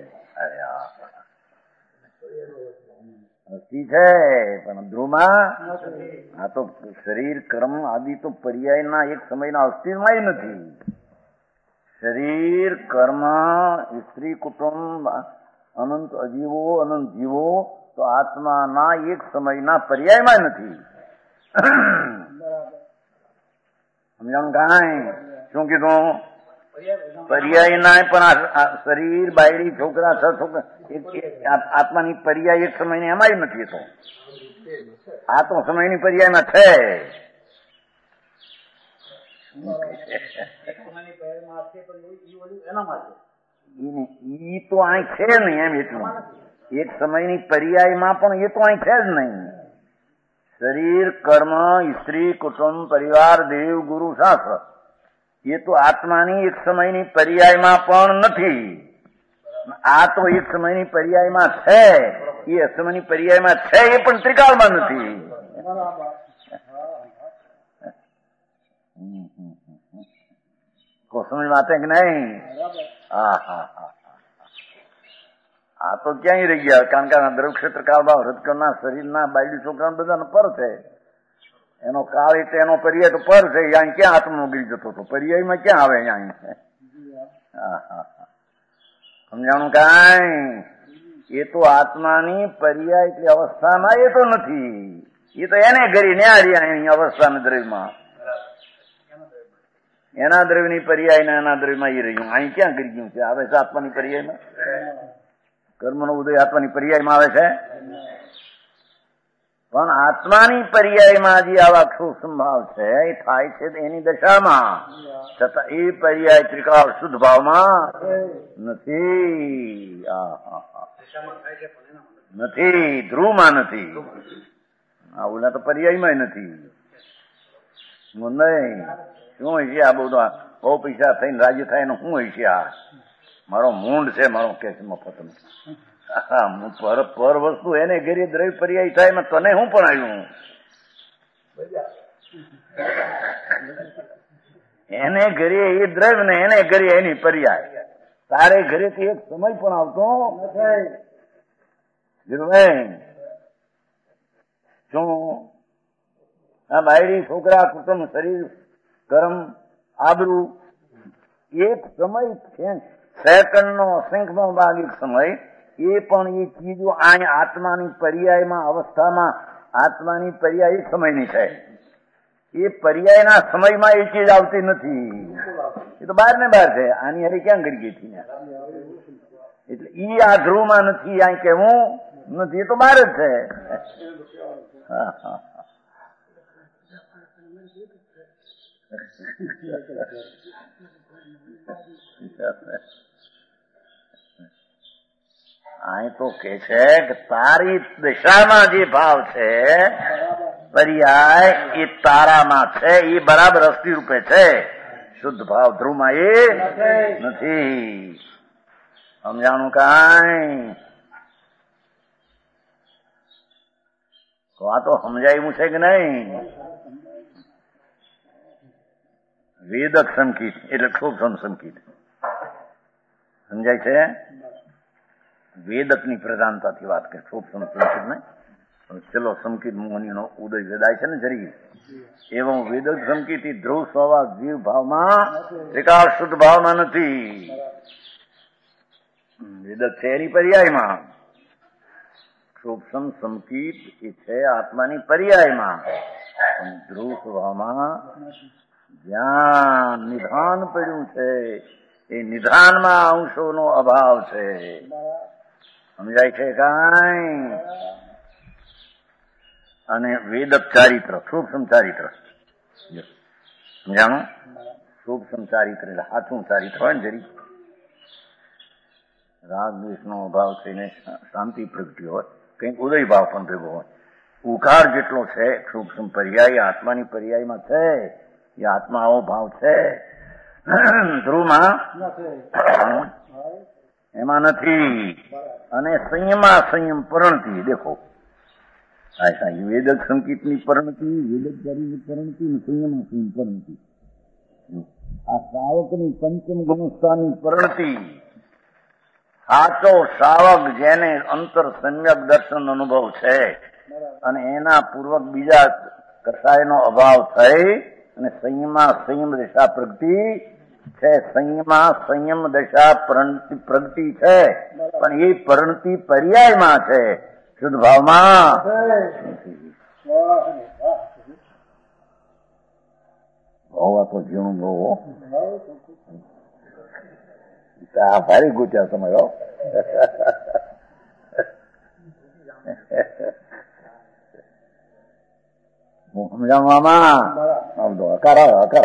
અસ્થિ છે પણ ધ્રુવમાં. આ તો શરીર કર્મ આદિ તો પર્યાયના એક સમયના અસ્તિત્વમાં નથી. શરીર કર્મ સ્ત્રી કુટુંબ અનંત અજીવો અનંત જીવો તો આત્માના એક સમયના પર્યાયમાં નથી. સમજાણું કાંઈ? શું કીધું? પર્યાય ના પણ શરીર બાયડી છોકરા છ છોકરા આત્માની પર્યાય એક સમયની એમાંય નથી. તો આ તો સમયની પર્યાયમાં છે. ઈ તો અહીં છે નહીં એમ. એટલું એક સમયની પર્યાયમાં પણ એ તો અહીં છે જ નહીં. શરીર કર્મ સ્ત્રી કુટુંબ પરિવાર દેવ ગુરુ શાસ્ત્ર એ તો આત્માની એક સમયની પર્યાયમાં પણ નથી. આ તો એક સમયની પર્યાયમાં છે. એ સમયની પર્યાયમાં છે એ પણ ત્રિકાળમાં નથી. કોઈ સમજ વાત કે નહીં? હા હા હા આ તો ક્યાંય રહી ગયા. કારણ કે દ્રવ ક્ષેત્ર કાળમાં હૃદકરના શરીરના બાયડી છોકરા બધાનો પર છે. એનો કાળ એટલે એનો પર્યાય તો પર છે. અહીં ક્યાં આત્મા ગીરી જતો હતો? પર્યાયમાં ક્યાં આવે અહીંયા? સમજાણું કાંઈ? એ તો આત્માની પર્યાય એટલે અવસ્થામાં એ તો નથી. એ તો એને ઘરી ન્યારી અહીં અવસ્થાના દ્રવ્યમાં એના દ્રવ્યની પર્યાય ને એના દ્રવ્યમાં એ રહ્યું. અહીં ક્યાં કરી ગયું છે? આવે છે આત્માની પર્યાયમાં. કર્મનો ઉદય આત્માની પર્યાયમાં આવે છે. પણ આત્માની પર્યાયમાં જે આવા સૂક્ષ્મ ભાવ છે એ થાય છે એની દશામાં. છતાં એ પર્યાય ત્રિકાળ શુદ્ધ ભાવમાં નથી. નથી, ધ્રુવમાં નથી. આ ઓલા તો પર્યાયમાં નથી. નહીં શું હોય છે આ બધું? બહુ પૈસા થઈને રાજી થાય ને શું હોય છે? આ મારો મૂંડ છે મારો કે છે મફત પર પર વસ્તુ એને ઘરે દ્રવ્ય પર્યાય થાય ને તને હું પણ આવ્યું? એને ઘરે એ દ્રવ્ય ને એને ઘરે એની પર્યાય. તારે ઘરેથી એક સમય પણ આવતો શું? આ બાયડી છોકરા કુટુંબ શરીર કર્મ આબરૂ એક સમય છે. સેકન્ડ નો અસંખ્યનો ભાગ એક સમય. એ પણ એ ચીજો આ આત્માની પર્યાયમાં અવસ્થામાં આત્માની પર્યાય એક સમયની છે. એ પર્યાયના સમયમાં એ ચીજ આવતી નથી. એ તો બહાર ને બહાર છે. આની હારે ક્યાં ગઈ ગઈ હતી? એટલે ઈ આ ધ્રુવમાં નથી. આ કેવું નથી? એ તો બહાર જ છે. હા હા અહીં તો કે છે કે તારી દિશામાં જે ભાવ છે પર્યાય એ તારામાં છે. એ બરાબર અસ્થિ રૂપે છે. શુદ્ધ ભાવ ધ્રુવમાં એ નથી. સમજાણું કાંઈ? તો આ તો સમજાયું છે કે નહીં? વેદક સંકિત એટલે ક્ષોભ સંકિત સમજાય છે. વેદકની પ્રધાનતાથી વાત કરે. ક્ષોભ સંકિત ને ચલો સંકિત મુનિનો ઉદય વેદાય છે ને જરી એવં વેદક સંકિત ધ્રુવ સ્વભાવ જીવ ભાવમાં ત્રિકાળ શુદ્ધ ભાવમાં નથી. વેદક છે એની પર્યાયમાં. ક્ષોભ સંકિત એ છે આત્માની પર્યાયમાં. ધ્રુવ સ્વભાવમાં જ્યાં નિધાન પડ્યું છે એ નિધાનમાં અંશોનો અભાવ છે. સમજાય છે કાંઈ? અને વેદક ચારિત્ર સૂક્ષ્મ ચારિત્ર સમજાણું? સૂક્ષ્મ ચારિત્ર એટલે હાથું ચારિત્ર હોય ને જરી રાગ દ્વેષનો અભાવ થઈને શાંતિ પ્રગટી હોય, કંઈક ઉદય ભાવ પણ ભેગો હોય. ઉકાર જેટલો છે સૂક્ષ્મ પર્યાય આત્માની પર્યાયમાં છે. એ આત્મા આવો ભાવ છે. ધ્રુવમાં એમાં નથી. અને સંયમા સંયમ પરણતી દેખો વેદક સંકિતની પરિણતિ, વેદચારીની પરિણતિ, સંયમાસની પરિણતિ, આ શ્રાવકની પંચમ ગુણસ્થાની પરિણતિ. સાચો શ્રાવક જેને અંતર સમ્યક દર્શન અનુભવ છે અને એના પૂર્વક બીજા કસાયનો અભાવ થઈ અને સંયમમાં સંયમ દશા પ્રગતિ છે. સંયમમાં સંયમ દશા પ્રગતિ છે, પણ એ પરિણતિ પર્યાયમાં છે, શુદ્ધ ભાવમાં. ભાવ તો જીણું ભાવો આ ભારી ગુચ્યા તમારો. હું સમજાવવામાં આવતો હકાર હકાર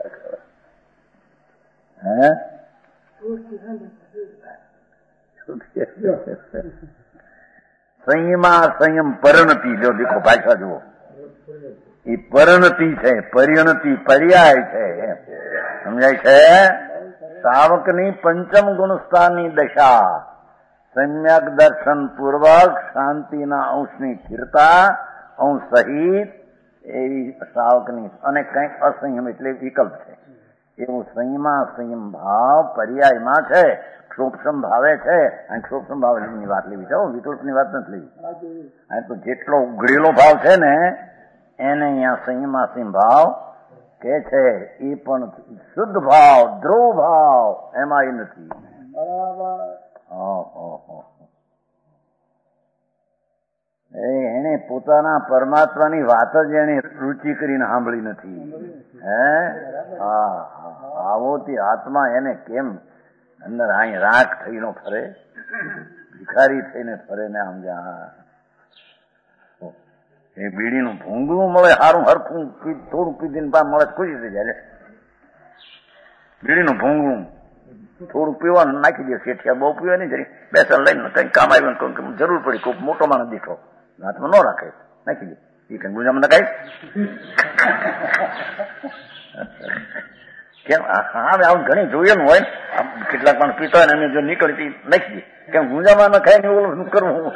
હે સંયમા સંયમ પરિણતિ. જો દેખો ભાષા જુઓ, એ પરિણતિ છે, પરિણતિ પર્યાય છે, સમજાય છે. શ્રાવકની પંચમ ગુણસ્થાનની દશા સમ્યક દર્શન પૂર્વક શાંતિના અંશની સ્થિરતા અંશ સહિત એવી શ્રાવકની, અને કંઈક અસંયમ એટલે વિકલ્પ છે, એવું સંયમા સંયમ ભાવ પર્યાયમાં છે. ક્ષોભસમ ભાવે છે, અને ક્ષોભસમ ભાવની વાત લેવી છે, વિકલ્પની વાત નથી લેવી. આ તો જેટલો ઉઘડેલો ભાવ છે ને એને અહીંયા સંયમા સંયમ ભાવ કે છે. એ પણ શુદ્ધ ભાવ, ધ્રુવ ભાવ, એમાં એ નથી. એને પોતાના પરમાત્માની વાત જ એને રૂચિ કરીને સાંભળી નથી. હે હા આવો તે આત્મા એને કેમ અંદર અહીં રાખ થઈને ફરે, ભિખારી થઈને ફરે ને આમ જ્યાં એ બીડીનું ભૂંગળું મળે સારું હરખું થોડું પીધીને પા મળે ખુશી થઈ જાય. બીડીનું ભૂંગળું થોડું પીવાનું નાખી દે, શેઠિયા બહુ પીવા નહીં, જરી બેસન લઈને કઈ કામ આવ્યું કોઈ જરૂર પડી, કોઈ મોટો માણસ દીઠો હાથમાં ન રાખે, નાખી દે. એ કઈ ગુજામાં નખાય કેમ? હા આવું ઘણી જોયેલું હોય, કેટલાક પણ પીતા હોય ને એમને જો નીકળતી નાખી દે, કેમ ગુંજામાં નખાય ને ઓલું શું કરવું.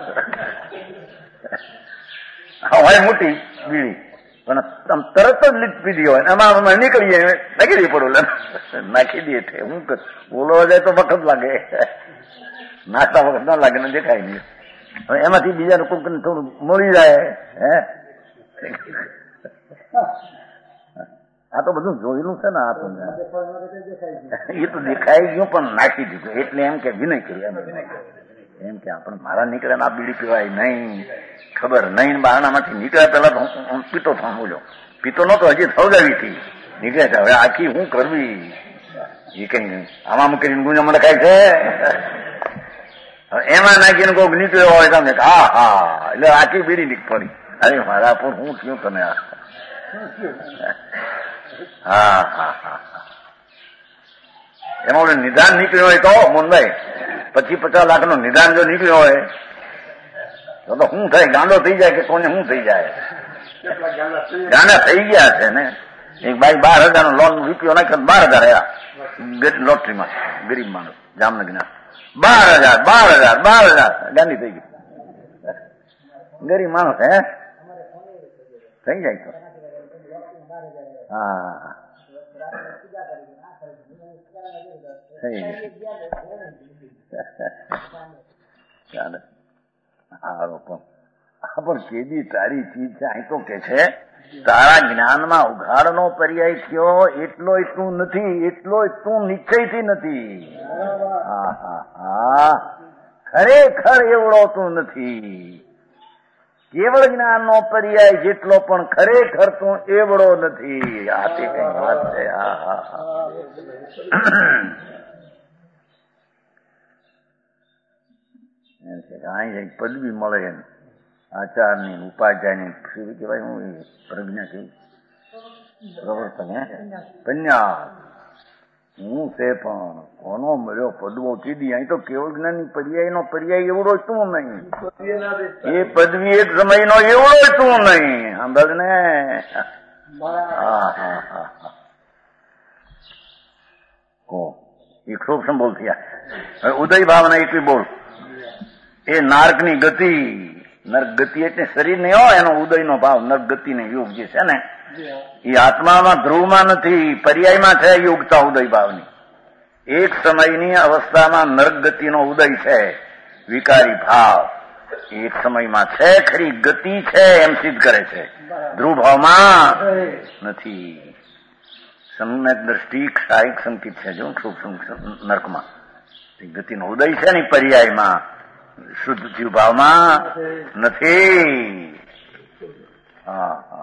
હોય મોટી બીડી પણ તરત જ લીટ પીધી હોય, એમાં નીકળી જાય, નાખી દે પડો નાખી દે. હું બોલવા જાય તો વખત લાગે, નાસ્તા વખત ના લાગે ને દેખાય નહીં. હવે એમાંથી બીજા લોકો થોડું મળી જાય. હે આ તો બધું જોયેલું છે ને. આ તો એ તો દેખાઈ ગયું પણ નાખી દીધું, એટલે એમ કે વિનય કર્યું. એમ કે આપણે મારા નીકળે આ બીડી પીવાય નહીં, ખબર નહીં. બહારણામાંથી નીકળ્યા પેલા તો હું પીતો થો, બોલ્યો પીતો નતો, હજી સૌદાવી થી નીકળ્યા છે. હવે આખી હું કરવી એ કઈ આમાં કરીને ગુંજામાં લખાય છે. એમાં નાખીને કોઈક નીકળ્યો હોય તમને, હા હા એટલે આખી બીડી નીક પડી. અરે મારા પર હું થયું તને. હા હા હા એમાં ઓલું નિદાન નીકળ્યું હોય તો મુંબઈ પછી પચાસ લાખ નું નિદાન જો નીકળ્યો હોય તો તો શું થાય? ગાંડો થઈ જાય કે કોને શું થઈ જાય? ગાંડા થઈ ગયા છે ને. એક ભાઈ બાર હજાર નો લોન રૂપિયો નાખ્યો, બાર હજાર આવ્યા લોટરીમાં. ગરીબ માણસ જામનગરના બાર હજાર બાર હજાર બાર હજાર ગાંડી થઈ ગઈ. ગરીબ માણસ હે થઈ જાય તો હા થઈ જાય. સારું પણ આ પણ કેદી તારી ચીજ છે. અહીં તો કે છે તારા જ્ઞાનમાં ઉઘાડનો પર્યાય થયો એટલો એટલું નથી, એટલો એટલું નિશ્ચયથી નથી. હા હા હા ખરેખર એવડો તું નથી. કેવળ જ્ઞાનનો પર્યાય જેટલો પણ ખરેખર તું એવડો નથી. આ તે કઈ વાત છે. હા હા હા અહીં પદવી મળે એમ આચારની ઉપાધ્યાયની શું કહેવાય? હું પ્રજ્ઞા કેવી પ્રવર્તન હે કન્યા હું છે પણ કોનો મળ્યો પદવો કીધી. અહીં તો કેવળ જ્ઞાનની પર્યાય નો પર્યાય એવડો શું નહીં, એ પદવી એક સમય નો એવડો શું નહીં. સાંભળ ને. હા હા હા કો એ ખૂબ સંબોલ થયા. હવે ઉદય ભાવના એટલી બોલ. એ નાર્કની ગતિ નર્ક ગતિ એટલે શરીર નહીં હોય, એનો ઉદયનો ભાવ નર્ક ગતિ ને યોગ જે છે ને એ આત્મામાં ધ્રુવમાં નથી, પર્યાયમાં છે યોગતા ઉદય ભાવની. એક સમયની અવસ્થામાં નર્ક ગતિનો ઉદય છે, વિકારી ભાવ એક સમયમાં છે ખરી, ગતિ છે એમ સિદ્ધ કરે છે, ધ્રુવ ભાવમાં નથી. સમ્યક દ્રષ્ટિ ક્ષાયિક સંકિત છે જો સૂક્ષ્મ નર્કમાં ગતિનો ઉદય છે ને પર્યાયમાં, શુદ્ધ જીવ ભાવમાં નથી. હા હા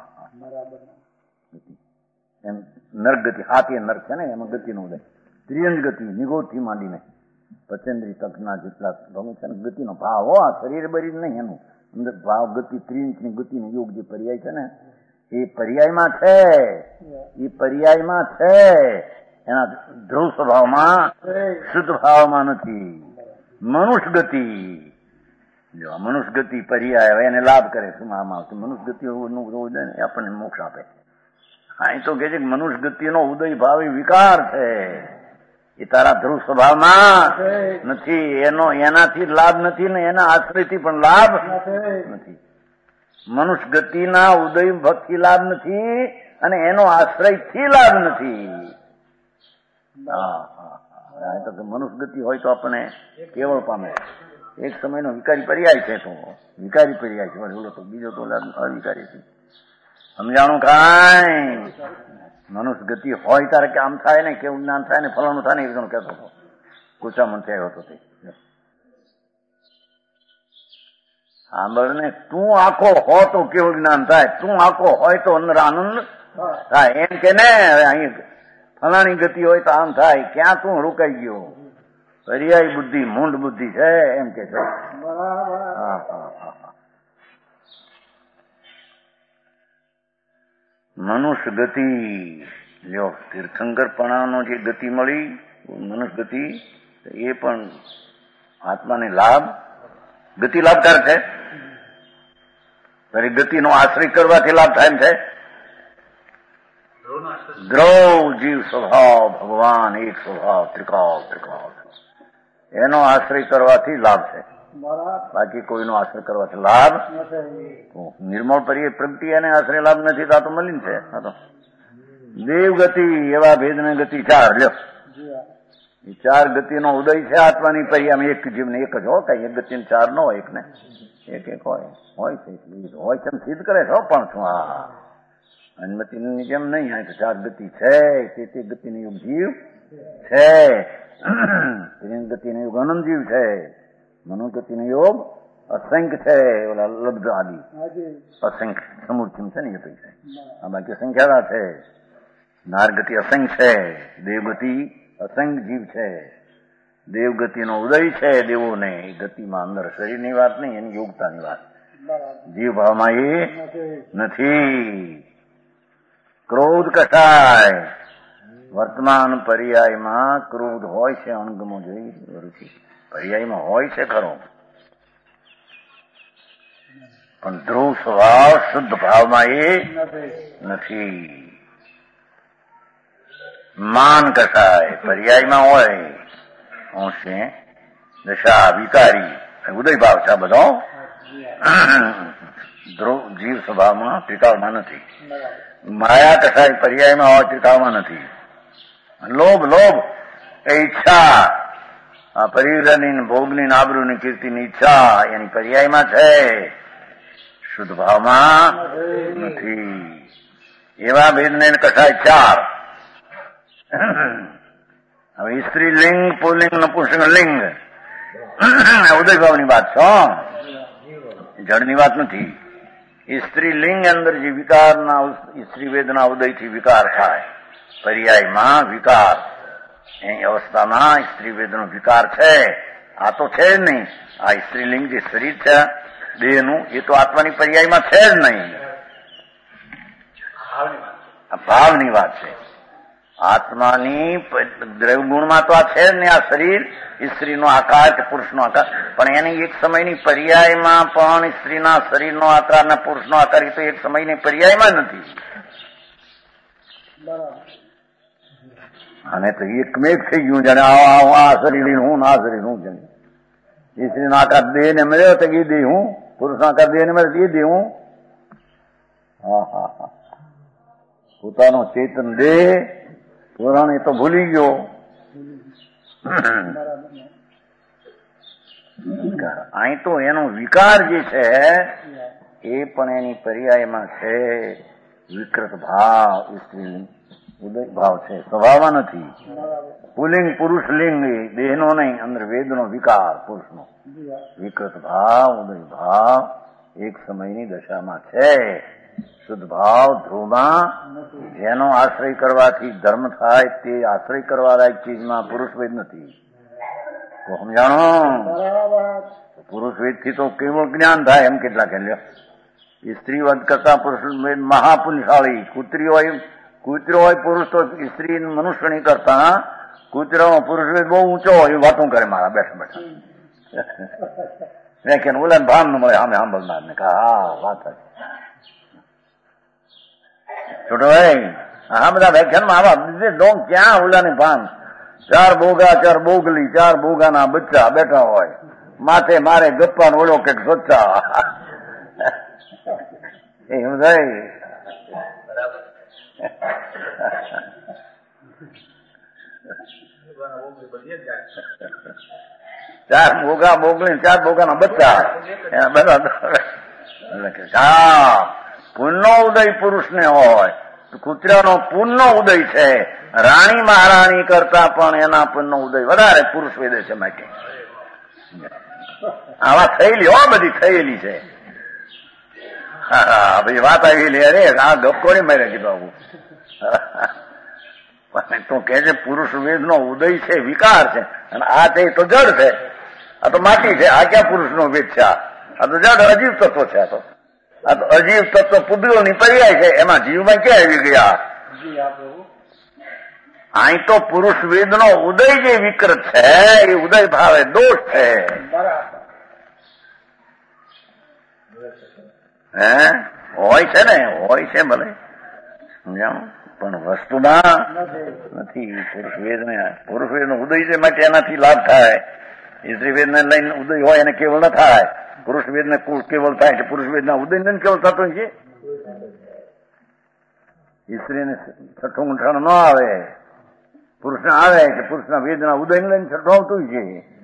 એમ નર્ક ગતિ હાથ એ નર્ક છે ને એમાં ગતિનો ઉદય, ત્રિયંજ ગતિ નિગોઠથી માંડીને પચેન્દ્રી તકના જેટલા ભંગ છે ને ગતિનો ભાવ હો, આ શરીર બરી નહીં એનું અંદર ભાવ ગતિ ત્રિયંજની ગતિનો યોગ જે પર્યાય છે ને એ પર્યાયમાં છે, એ પર્યાયમાં છે, એના ધ્રુવ સ્વભાવમાં શુદ્ધ ભાવમાં નથી. મનુષ્ય ગતિ જો મનુષ્ય ગતિ પર્યાય એને લાભ કરે શું આમાં મનુષ્ય ગતિ ઉદય ને આપણને મોક્ષ આપે. હા એ તો કે છે કે મનુષ્ય ગતિનો ઉદય ભાવ એ વિકાર છે, એ તારા ધ્રુવ સ્વભાવમાં નથી, એનો એનાથી લાભ નથી ને એના આશ્રયથી પણ લાભ નથી. મનુષ્ય ગતિના ઉદય ભક્તિ લાભ નથી અને એનો આશ્રયથી લાભ નથી. હા હા તો મનુષ્ય ગતિ હોય તો આપણને કેવળ પામે. એક સમયનો વિકારી પર્યાય છે, તો વિકારી પર્યાય છે, બોલો તો બીજો તો અવિકારી છે. સમજાણું કાંઈ મનુષ્ય ગતિ હોય તારે કે આમ થાય ને કેવું જ્ઞાન થાય ને ફલાણું થાય ને એ રીતે કહેતો હતો, કુચામણ થયો હતો તે. સાંભળ ને, તું આખો હો તો કેવું જ્ઞાન થાય, તું આખો હોય તો અંદર આનંદ થાય. એમ કે ને અહીં ફલાણી ગતિ હોય તો આમ થાય, ક્યાં તું રોકાઈ ગયો? પર્યાય બુદ્ધિ મૂંડ બુદ્ધિ છે એમ કે છે. હા હા હા મનુષ્ય ગતિ જો તીર્થંકરપણાનો જે ગતિ મળી મનુષ્ય ગતિ એ પણ આત્માને લાભ, ગતિ લાભકારક છે. તારી ગતિનો આશ્રય કરવાથી લાભ થાય એમ છે. દ્રવ જીવ સ્વભાવ ભગવાન એક સ્વભાવ ત્રિકાળ ત્રિકાળ એનો આશ્રય કરવાથી લાભ છે, બાકી કોઈનો આશ્રય કરવાથી લાભ. નિર્મળ પરી પ્રગતિ એને આશ્રય લાભ નથી, તો આ તો મલિન છે. આ તો દેવ ગતિ એવા ભેદને ગતિ ચાર લ્યો, એ ચાર ગતિનો ઉદય છે આત્માની પર્યામાં. એક જીવને એક જ હોય, કઈ એક ગતિ ચાર ન હોય, એક ને એક એક હોય હોય છે હોય છે સિદ્ધ કરે છો. પણ શું આ અનુમતિની જેમ નહીં, આ તો ચાર ગતિ છે, તે તે ગતિનો યુગ જીવ છે, ગતિનો યુગ અનંત જીવ છે, મનોગતિનો યોગ અસંખ્ય છે. ઓલા લબ્ધ આદિ અસંખ્ય સમૂર્તિમ છે ને એ તો છે, આ બાકી અસંખ્યાતા છે. નારગતિ અસંખ્ય છે, દેવગતિ અસંખ્ય જીવ છે. દેવગતિનો ઉદય છે દેવોને, એ ગતિમાં અંદર શરીરની વાત નહીં, એની યોગતાની વાત. જીવ ભાવમાં એ નથી. ક્રોધ કસાય વર્તમાન પર્યાયમાં ક્રોધ હોય છે, અણગમો જોઈ રુચિ પર્યાયમાં હોય છે ખરો, પણ ધ્રુવ સ્વભાવ શુદ્ધ ભાવમાં એ નથી. માન કસાય પર્યાયમાં હોય, અંશે દશા વિકારી ઉદય ભાવ છે બધો, ધ્રુવ જીવ સ્વભાવમાં ત્રિકાળમાં નથી. માયા કસાય પર્યાયમાં હોય, ત્રિકાળમાં નથી. લોભ લોભ એ ઈચ્છા, આ પરિગ્રહની ભોગની આબરૂની કીર્તિની ઈચ્છા એની પર્યાયમાં છે, શુદ્ધ ભાવમાં નથી. એવા ભેદને કસાય ચાર. હવે સ્ત્રીલિંગ પુલ્લિંગ નપુંસક લિંગ ઉદય ભાવની વાત છો, જળની વાત નથી. સ્ત્રીલિંગ અંદર જે વિકારના સ્ત્રી વેદના ઉદયથી વિકાર થાય, પર્યાયમાં વિકાર, એ અવસ્થામાં સ્ત્રી વેદનો વિકાર છે. આ તો છે જ નહીં. આ સ્ત્રીલિંગ જે શરીર છે દેહનું, એ તો આત્માની પર્યાયમાં છે જ નહીં. આ ભાવની વાત છે. આત્માની દ્રવ્યગુણમાં તો આ છે જ નહીં. આ શરીર સ્ત્રીનો આકાર કે પુરુષનો આકાર, પણ એની એક સમયની પર્યાયમાં પણ સ્ત્રીના શરીરનો આકાર અને પુરુષનો આકાર એ તો એક સમયની પર્યાયમાં નથી. અને તો એકમેક થઈ ગયું, જાણે આ શરીર હું આ શરીર હું જાણે. એ સ્ત્રીનો આકાર દેહ ને મળ્યો તો એ દેહ હું પુરુષાકાર દેહ ને મારે દે દેવું. હા હા હા પોતાનો ચેતન દેહ પુરાણ એ તો ભૂલી ગયો. અહીં તો એનો વિકાર જે છે એ પણ એની પર્યાયમાં છે વિકૃત ભાવ, સ્ત્રીલિંગ ઉદય ભાવ છે, સ્વભાવમાં નથી. પુલિંગ પુરુષ લિંગ દેહનો નહીં, અંદર વેદનો વિકાર પુરુષનો વિકૃત ભાવ ઉદય ભાવ એક સમયની દશામાં છે. શુદ્ધ ભાવ ધ્રુવમાં જેનો આશ્રય કરવાથી ધર્મ થાય તે આશ્રય કરવા લાયક ચીજમાં પુરુષ વેદ નથી. તો સમજાણો પુરુષ વેદ થી તો કેવળ જ્ઞાન થાય એમ કેટલા કે લ્યો. સ્ત્રી વધ કરતા પુરુષ વેદ મહાપુણ્યશાળી. કૂતરી હોય કૂતરો હોય પુરુષ તો સ્ત્રી મનુષ્યની કરતા કૂતરાનો પુરુષ વેદ બહુ ઊંચો હોય. વાતો કરે મારા બેઠા બેઠા કે ઓલા ભાન ન મળે અમે સાંભળનાર ને હા વાત છોટો ભાઈ આ બધા વ્યાખ્યાનમાં આવા ડોંગ ક્યાં ઓલાને ભાન. ચાર બોગા ચાર બોગલી ચાર બોગાના બચ્ચા બેઠા હોય માથે મારે ગપ્પા ઓળો કે સોચા એમ થાય. ચાર બોગા બોગલી ચાર બોગાના બચ્ચા બધા પુણ્યનો ઉદય પુરુષને હોય. કૂતરાનો પુણ્યનો ઉદય છે. રાણી મહારાણી કરતા પણ એના પુણ્યનો ઉદય વધારે પુરુષ વેદે છે. માટે આવા થયેલી હો બધી થયેલી છે. હા ભાઈ વાત આવેલી. અરે આ ગપ કોને મારે કીધું આવું તો કે છે પુરુષ વેદનો ઉદય છે વિકાર છે અને આ તે તો જડ છે. આ તો માટી છે. આ ક્યાં પુરુષનો વેદ છે? આ તો જડ અજીવ તત્વ છે. આ તો આ તો અજીવ તત્વ પુદ્ગલોની પર્યાય છે. એમાં જીવમાં ક્યાં આવી ગયા? અહીં તો પુરુષ વેદનો ઉદય જે વિકૃત છે એ ઉદય ભાવે દોષ છે. હે હોય છે ને હોય છે ભલે સમજાણું પણ વસ્તુમાં નથી. પુરુષ વેદ ને પુરુષ વેદ નો ઉદય છે માટે એનાથી લાભ થાય. સ્ત્રી વેદ ને લઈને ઉદય હોય એને કેવળ ન થાય. પુરુષ વેદ ને કેવળ થાય છે. પુરુષ વેદ ના ઉદય ને કેવળ થતો છે. સ્ત્રીને છઠ્ઠું ગુંઠાણ ન આવે પુરુષને આવે કે પુરુષના વેદના ઉદય ને લઈને છઠ્ઠું આવતું છે.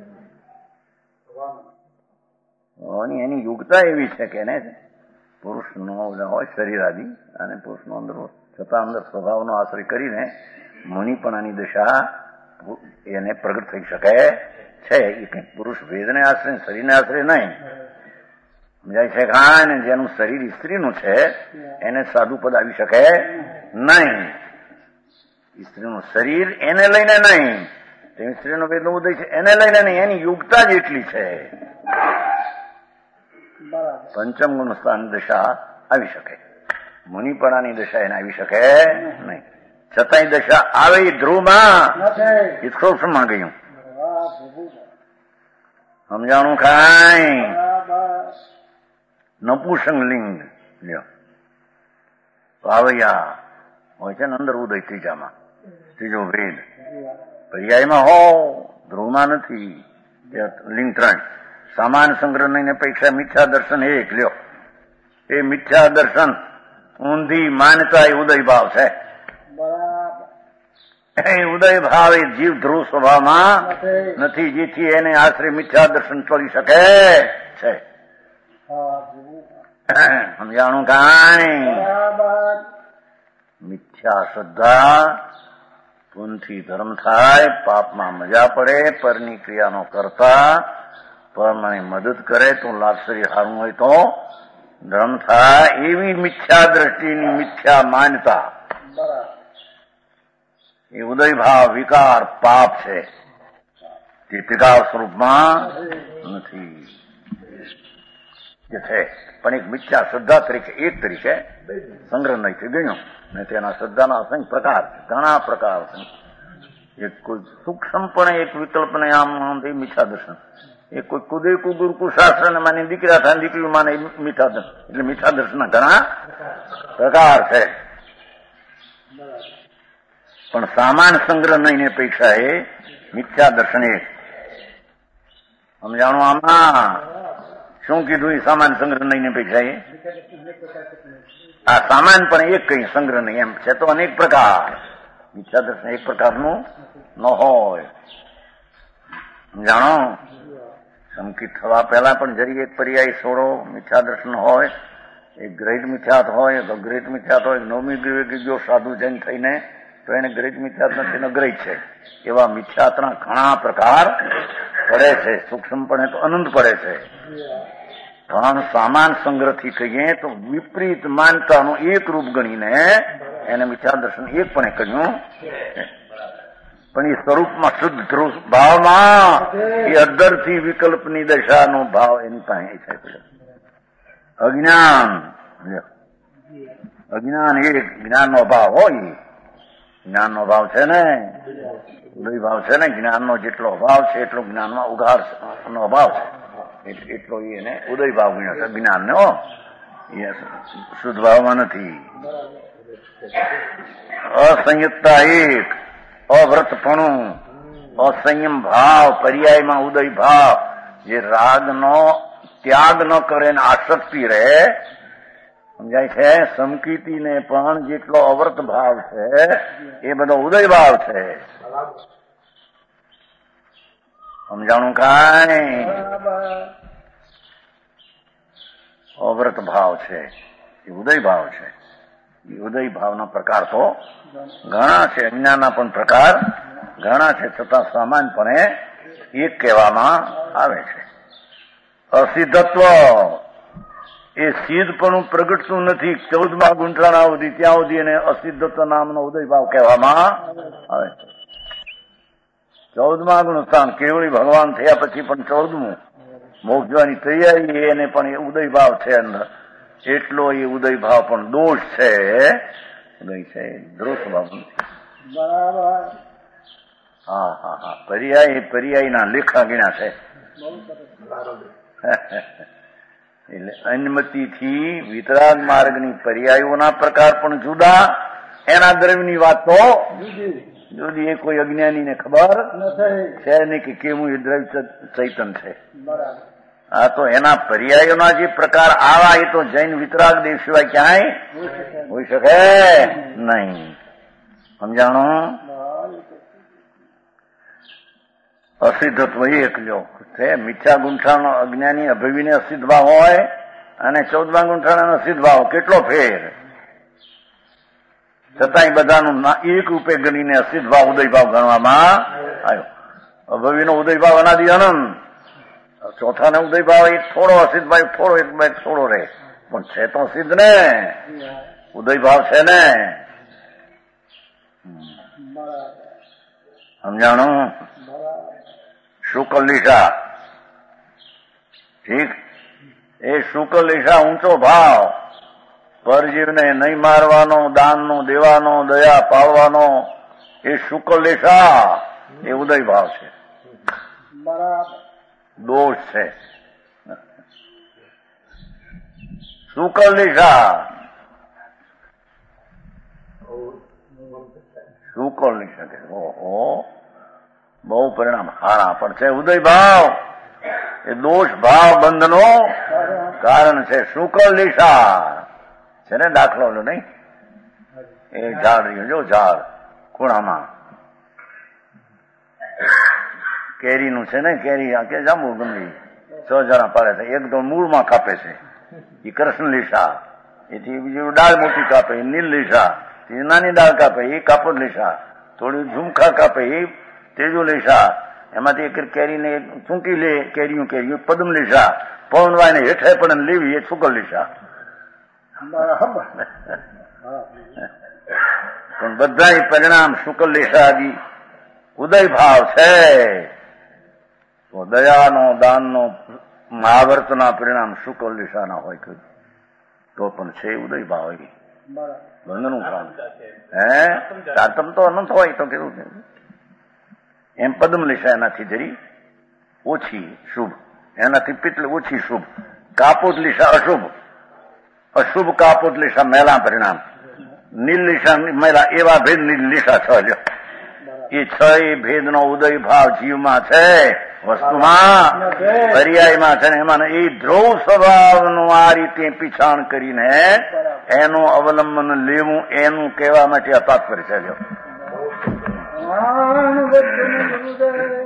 એની યોગ્યતા એવી છે કે ને પુરુષનો હોય શરીર આદિ અને પુરુષનો અંદર છતાં અંદર સ્વભાવનો આશ્રય કરીને મુનિપણાની દશા એને પ્રગટ થઈ શકે છે. એ કઈ પુરુષ વેદને આશ્રય શરીરને આશ્રય નહીં. સમજાય છે હા ને જેનું શરીર સ્ત્રીનું છે એને સાદું પદ આવી શકે નહીં. સ્ત્રીનું શરીર એને લઈને નહીં. તેની સ્ત્રીનો વેદનો ઉદય છે એને લઈને નહીં. એની યોગ્યતા જ એટલી છે. પંચમ ગુણ સ્થાન દશા આવી શકે. મુનિપણાની દશા એને આવી શકે નહીં. છતાંય દશા આવે ધ્રુવમાં ઇસ્કોપમાં ગયું સમજાણું ખાય. નપુસંગ લિંગ લ્યો પાવૈયા હોય છે ને અંદર ઉદય ત્રીજામાં ત્રીજો વેદ પર્યાયમાં હો ધ્રુવમાં નથી. લિંગ ત્રણ સામાન સંગ્રહ ની અપેક્ષા મિથ્યા દર્શન એક લ્યો. એ મિથ્યા દર્શન ઊંધી માન્યતા એ ઉદય ભાવ છે. એ ઉદય ભાવ એ જીવ ધ્રુવ સ્વભાવમાં નથી જેથી એને આશ્રય મિથ્યા દર્શન ચડી શકે છે. સમજાણું કાંઈ. મિથ્યા શ્રદ્ધા પુનથી ધર્મ થાય. પાપમાં મજા પડે. પરની ક્રિયાનો કરતા પર મને મદદ કરે તો લાભસરી સારું હોય તો ધર્મ થાય. એવી મિથ્યા દ્રષ્ટિની મિથ્યા માન્યતા એ ઉદય ભાવ વિકાર પાપ છે. તે પિતા સ્વરૂપમાં નથી જે છે પણ એક મિથ્યા શ્રદ્ધા તરીકે એક તરીકે સંગ્રહ નહીં થઈ ગયો ને તેના શ્રદ્ધાના અસંખ્ય પ્રકાર ઘણા પ્રકાર છે. એક કોઈ સૂક્ષ્મપણે એક વિકલ્પને આમ મિથ્યા દર્શન. એ કોઈ કુદે કુગુરકુ શાસ્ત્ર ને માની દીકરા થાય દીકરી માને મીઠા દર્શન. એટલે મીઠા દર્શનના ઘણા પ્રકાર છે. પણ સામાન સંગ્રહ નહીં અપેક્ષા એ મિથ્યા દર્શન એ સમજાણું. આમાં શું કીધું? એ સામાન સંગ્રહ નહીં અપેક્ષા એ આ સામાન પણ એક કઈ સંગ્રહ નહીં એમ છે. તો અનેક પ્રકાર મિથ્યા દર્શન એક પ્રકારનું ન હોય. જાણો, સંકિત થવા પહેલા પણ જરી એક પર્યાય છોડો મિથ્યા દર્શન હોય. એક ગ્રેટ મિથ્યાત હોય તો ગ્રેટ મિથ્યાત હોય. નવમી ગયો સાધુ જૈન થઈને તો એને ગ્રેટ મિથ્યાત નથી, એનો ગ્રેટ છે. એવા મિથ્યાતના ઘણા પ્રકાર પડે છે. સૂક્ષ્મપણે તો અનંત પડે છે. પણ સામાન સંગ્રહથી કહીએ તો વિપરીત માનતાનું એક રૂપ ગણીને એને મિથ્યા દર્શન એકપણે કર્યું. પણ એ સ્વરૂપમાં શુદ્ધ ધ્રુવ ભાવમાં એ અદ્ધરથી વિકલ્પની દશાનો ભાવ એની પાસે છે. અજ્ઞાન અજ્ઞાન એ જ્ઞાનનો ભાવ હોય. જ્ઞાનનો ભાવ છે ને, ઉદય ભાવ છે ને. જ્ઞાનનો જેટલો અભાવ છે એટલો જ્ઞાનમાં ઉઘાડ નો અભાવ છે. એટલો એને ઉદય ભાવ ગણ્યો છે જ્ઞાન ને. એ શુદ્ધ ભાવમાં નથી. અસંયુક્તા એક, અવ્રતપણું, અસંયમ ભાવ, પર્યાયમાં ઉદય ભાવ, જે રાગનો ત્યાગ ન કરે ને આસક્તિ રહે. સમજાય છે? સમકીતીને પણ જેટલો અવ્રત ભાવ છે એ બધો ઉદય ભાવ છે. સમજાણું? કાંઈ અવ્રત ભાવ છે એ ઉદય ભાવ છે. એ ઉદય ભાવના પ્રકાર તો ઘણા છે. અજ્ઞાનના પણ પ્રકાર ઘણા છે, છતાં સામાન્યપણે એક કહેવામાં આવે છે. અસિદ્ધત્વ એ સિદ્ધપણું પ્રગટતું નથી. ચૌદમા ગુંઠાણા સુધી ત્યાં સુધી એને અસિદ્ધત્વ નામનો ઉદય ભાવ કહેવામાં આવે છે. ચૌદમા ગુણ સ્થાન કેવળી ભગવાન થયા પછી પણ ચૌદમું મોક્ષ જવાની તૈયારી એને પણ એ ઉદય ભાવ છે અંદર. એટલો એ ઉદય ભાવ પણ દોષ છે. ઉદય છે દોષ ભાવ બરાબર. હા હા હા પર્યાય પર્યાયના લેખા ગણ્યા છે. એટલે અન્મતિથી વિતરાગ માર્ગની પર્યાયોના પ્રકાર પણ જુદા. એના દ્રવ્યની વાત તો જુદી. એ કોઈ અજ્ઞાનીને ખબર છે નહીં કે કેવું એ દ્રવ્ય ચૈતન છે. હા તો એના પર્યાયોના જે પ્રકાર આવા એ તો જૈન વિતરાગ દેવ સિવાય ક્યાંય હોઈ શકે નહીં. સમજાણું? અસિદ્ધત્વ એક જો છે. મિથ્યા ગુંઠાણો અજ્ઞાની અભિવીને અસિદ્ધ ભાવ હોય અને ચૌદમા ગુંઠાણાનો અસિદ્ધ ભાવ. કેટલો ફેર! છતાંય બધાનું એક રૂપે ગણીને અસિદ્ધ ભાવ ઉદય ભાવ ગણવામાં આવ્યો. અભવિનો ઉદય ભાવ અનાદિ અનંત. ચોથાને ઉદય ભાવ એક થોડો અસિદ્ધ ભાવ થોડો એક ભાઈ થોડો રહે પણ છે તો સિદ્ધ ને ઉદય ભાવ છે ને. સમજાણું? શુકલ લીસા ઠીક. એ શુકલ લીસા ઊંચો ભાવ. પરજીવને નહીં મારવાનો, દાનનો દેવાનો, દયા પાળવાનો એ શુકલ લીસા એ ઉદય ભાવ છે. દોષ છે. શુકલ લીસા શુકલ લીસા કે ઓહો બહુ પરિણામ હારા પણ છે. ઉદય ભાવ એ દોષ ભાવ બંધનો કારણ છે. શુકલ લીસા છે ને દાખલો લો નહીં. એ ઝાડ રહ્યું જો ઝાડ ખૂણામાં કેરીનું છે ને. કેરી કે જાંબુ ગમલી છ જણા પાડે છે. એક તો મૂળમાં કાપે છે એ કૃષ્ણ લીસા. એથી બીજું ડાળ મોટી કાપે એ નીલ લીસા. નાની ડાળ કાપે એ કાપડ લીસા. થોડી ઝુમખા કાપે એ તેજો લીસા. એમાંથી એક કેરીને ચૂંટી લે કેરીયું કેરીયું પદમ લીસા. પવનવાય ને હેઠે પણ લેવી એ શુકલ લીસા. પણ બધા પરિણામ શુકલ લીસા આદિ ઉદય ભાવ છે. તો દયાનો દાનનો મહાવર્તના પરિણામ શુકલ લીસાના હોય કે તો પણ છે ઉદય ભાવ. બંધનું કામ હે તારતમ તો અનંત હોય તો કેવું છે એમ. પદમ લીસા એનાથી જરી ઓછી શુભ, એનાથી પિત્તલ ઓછી શુભ. કાપોત લીસા અશુભ. અશુભ કાપોત લીસા મેલા પરિણામ. નીલ લીસા મેલા એવા ભેદ નીલ લીસા છ લ્યો એ છ એ ભેદનો ઉદય ભાવ જીવમાં છે, વસ્તુમાં પર્યાયમાં છે ને એમાં એ ધ્રુવ સ્વભાવનું આ રીતે પીછાણ કરીને એનું અવલંબન લેવું એનું કહેવા માટે આ તાત્પર્ય છે.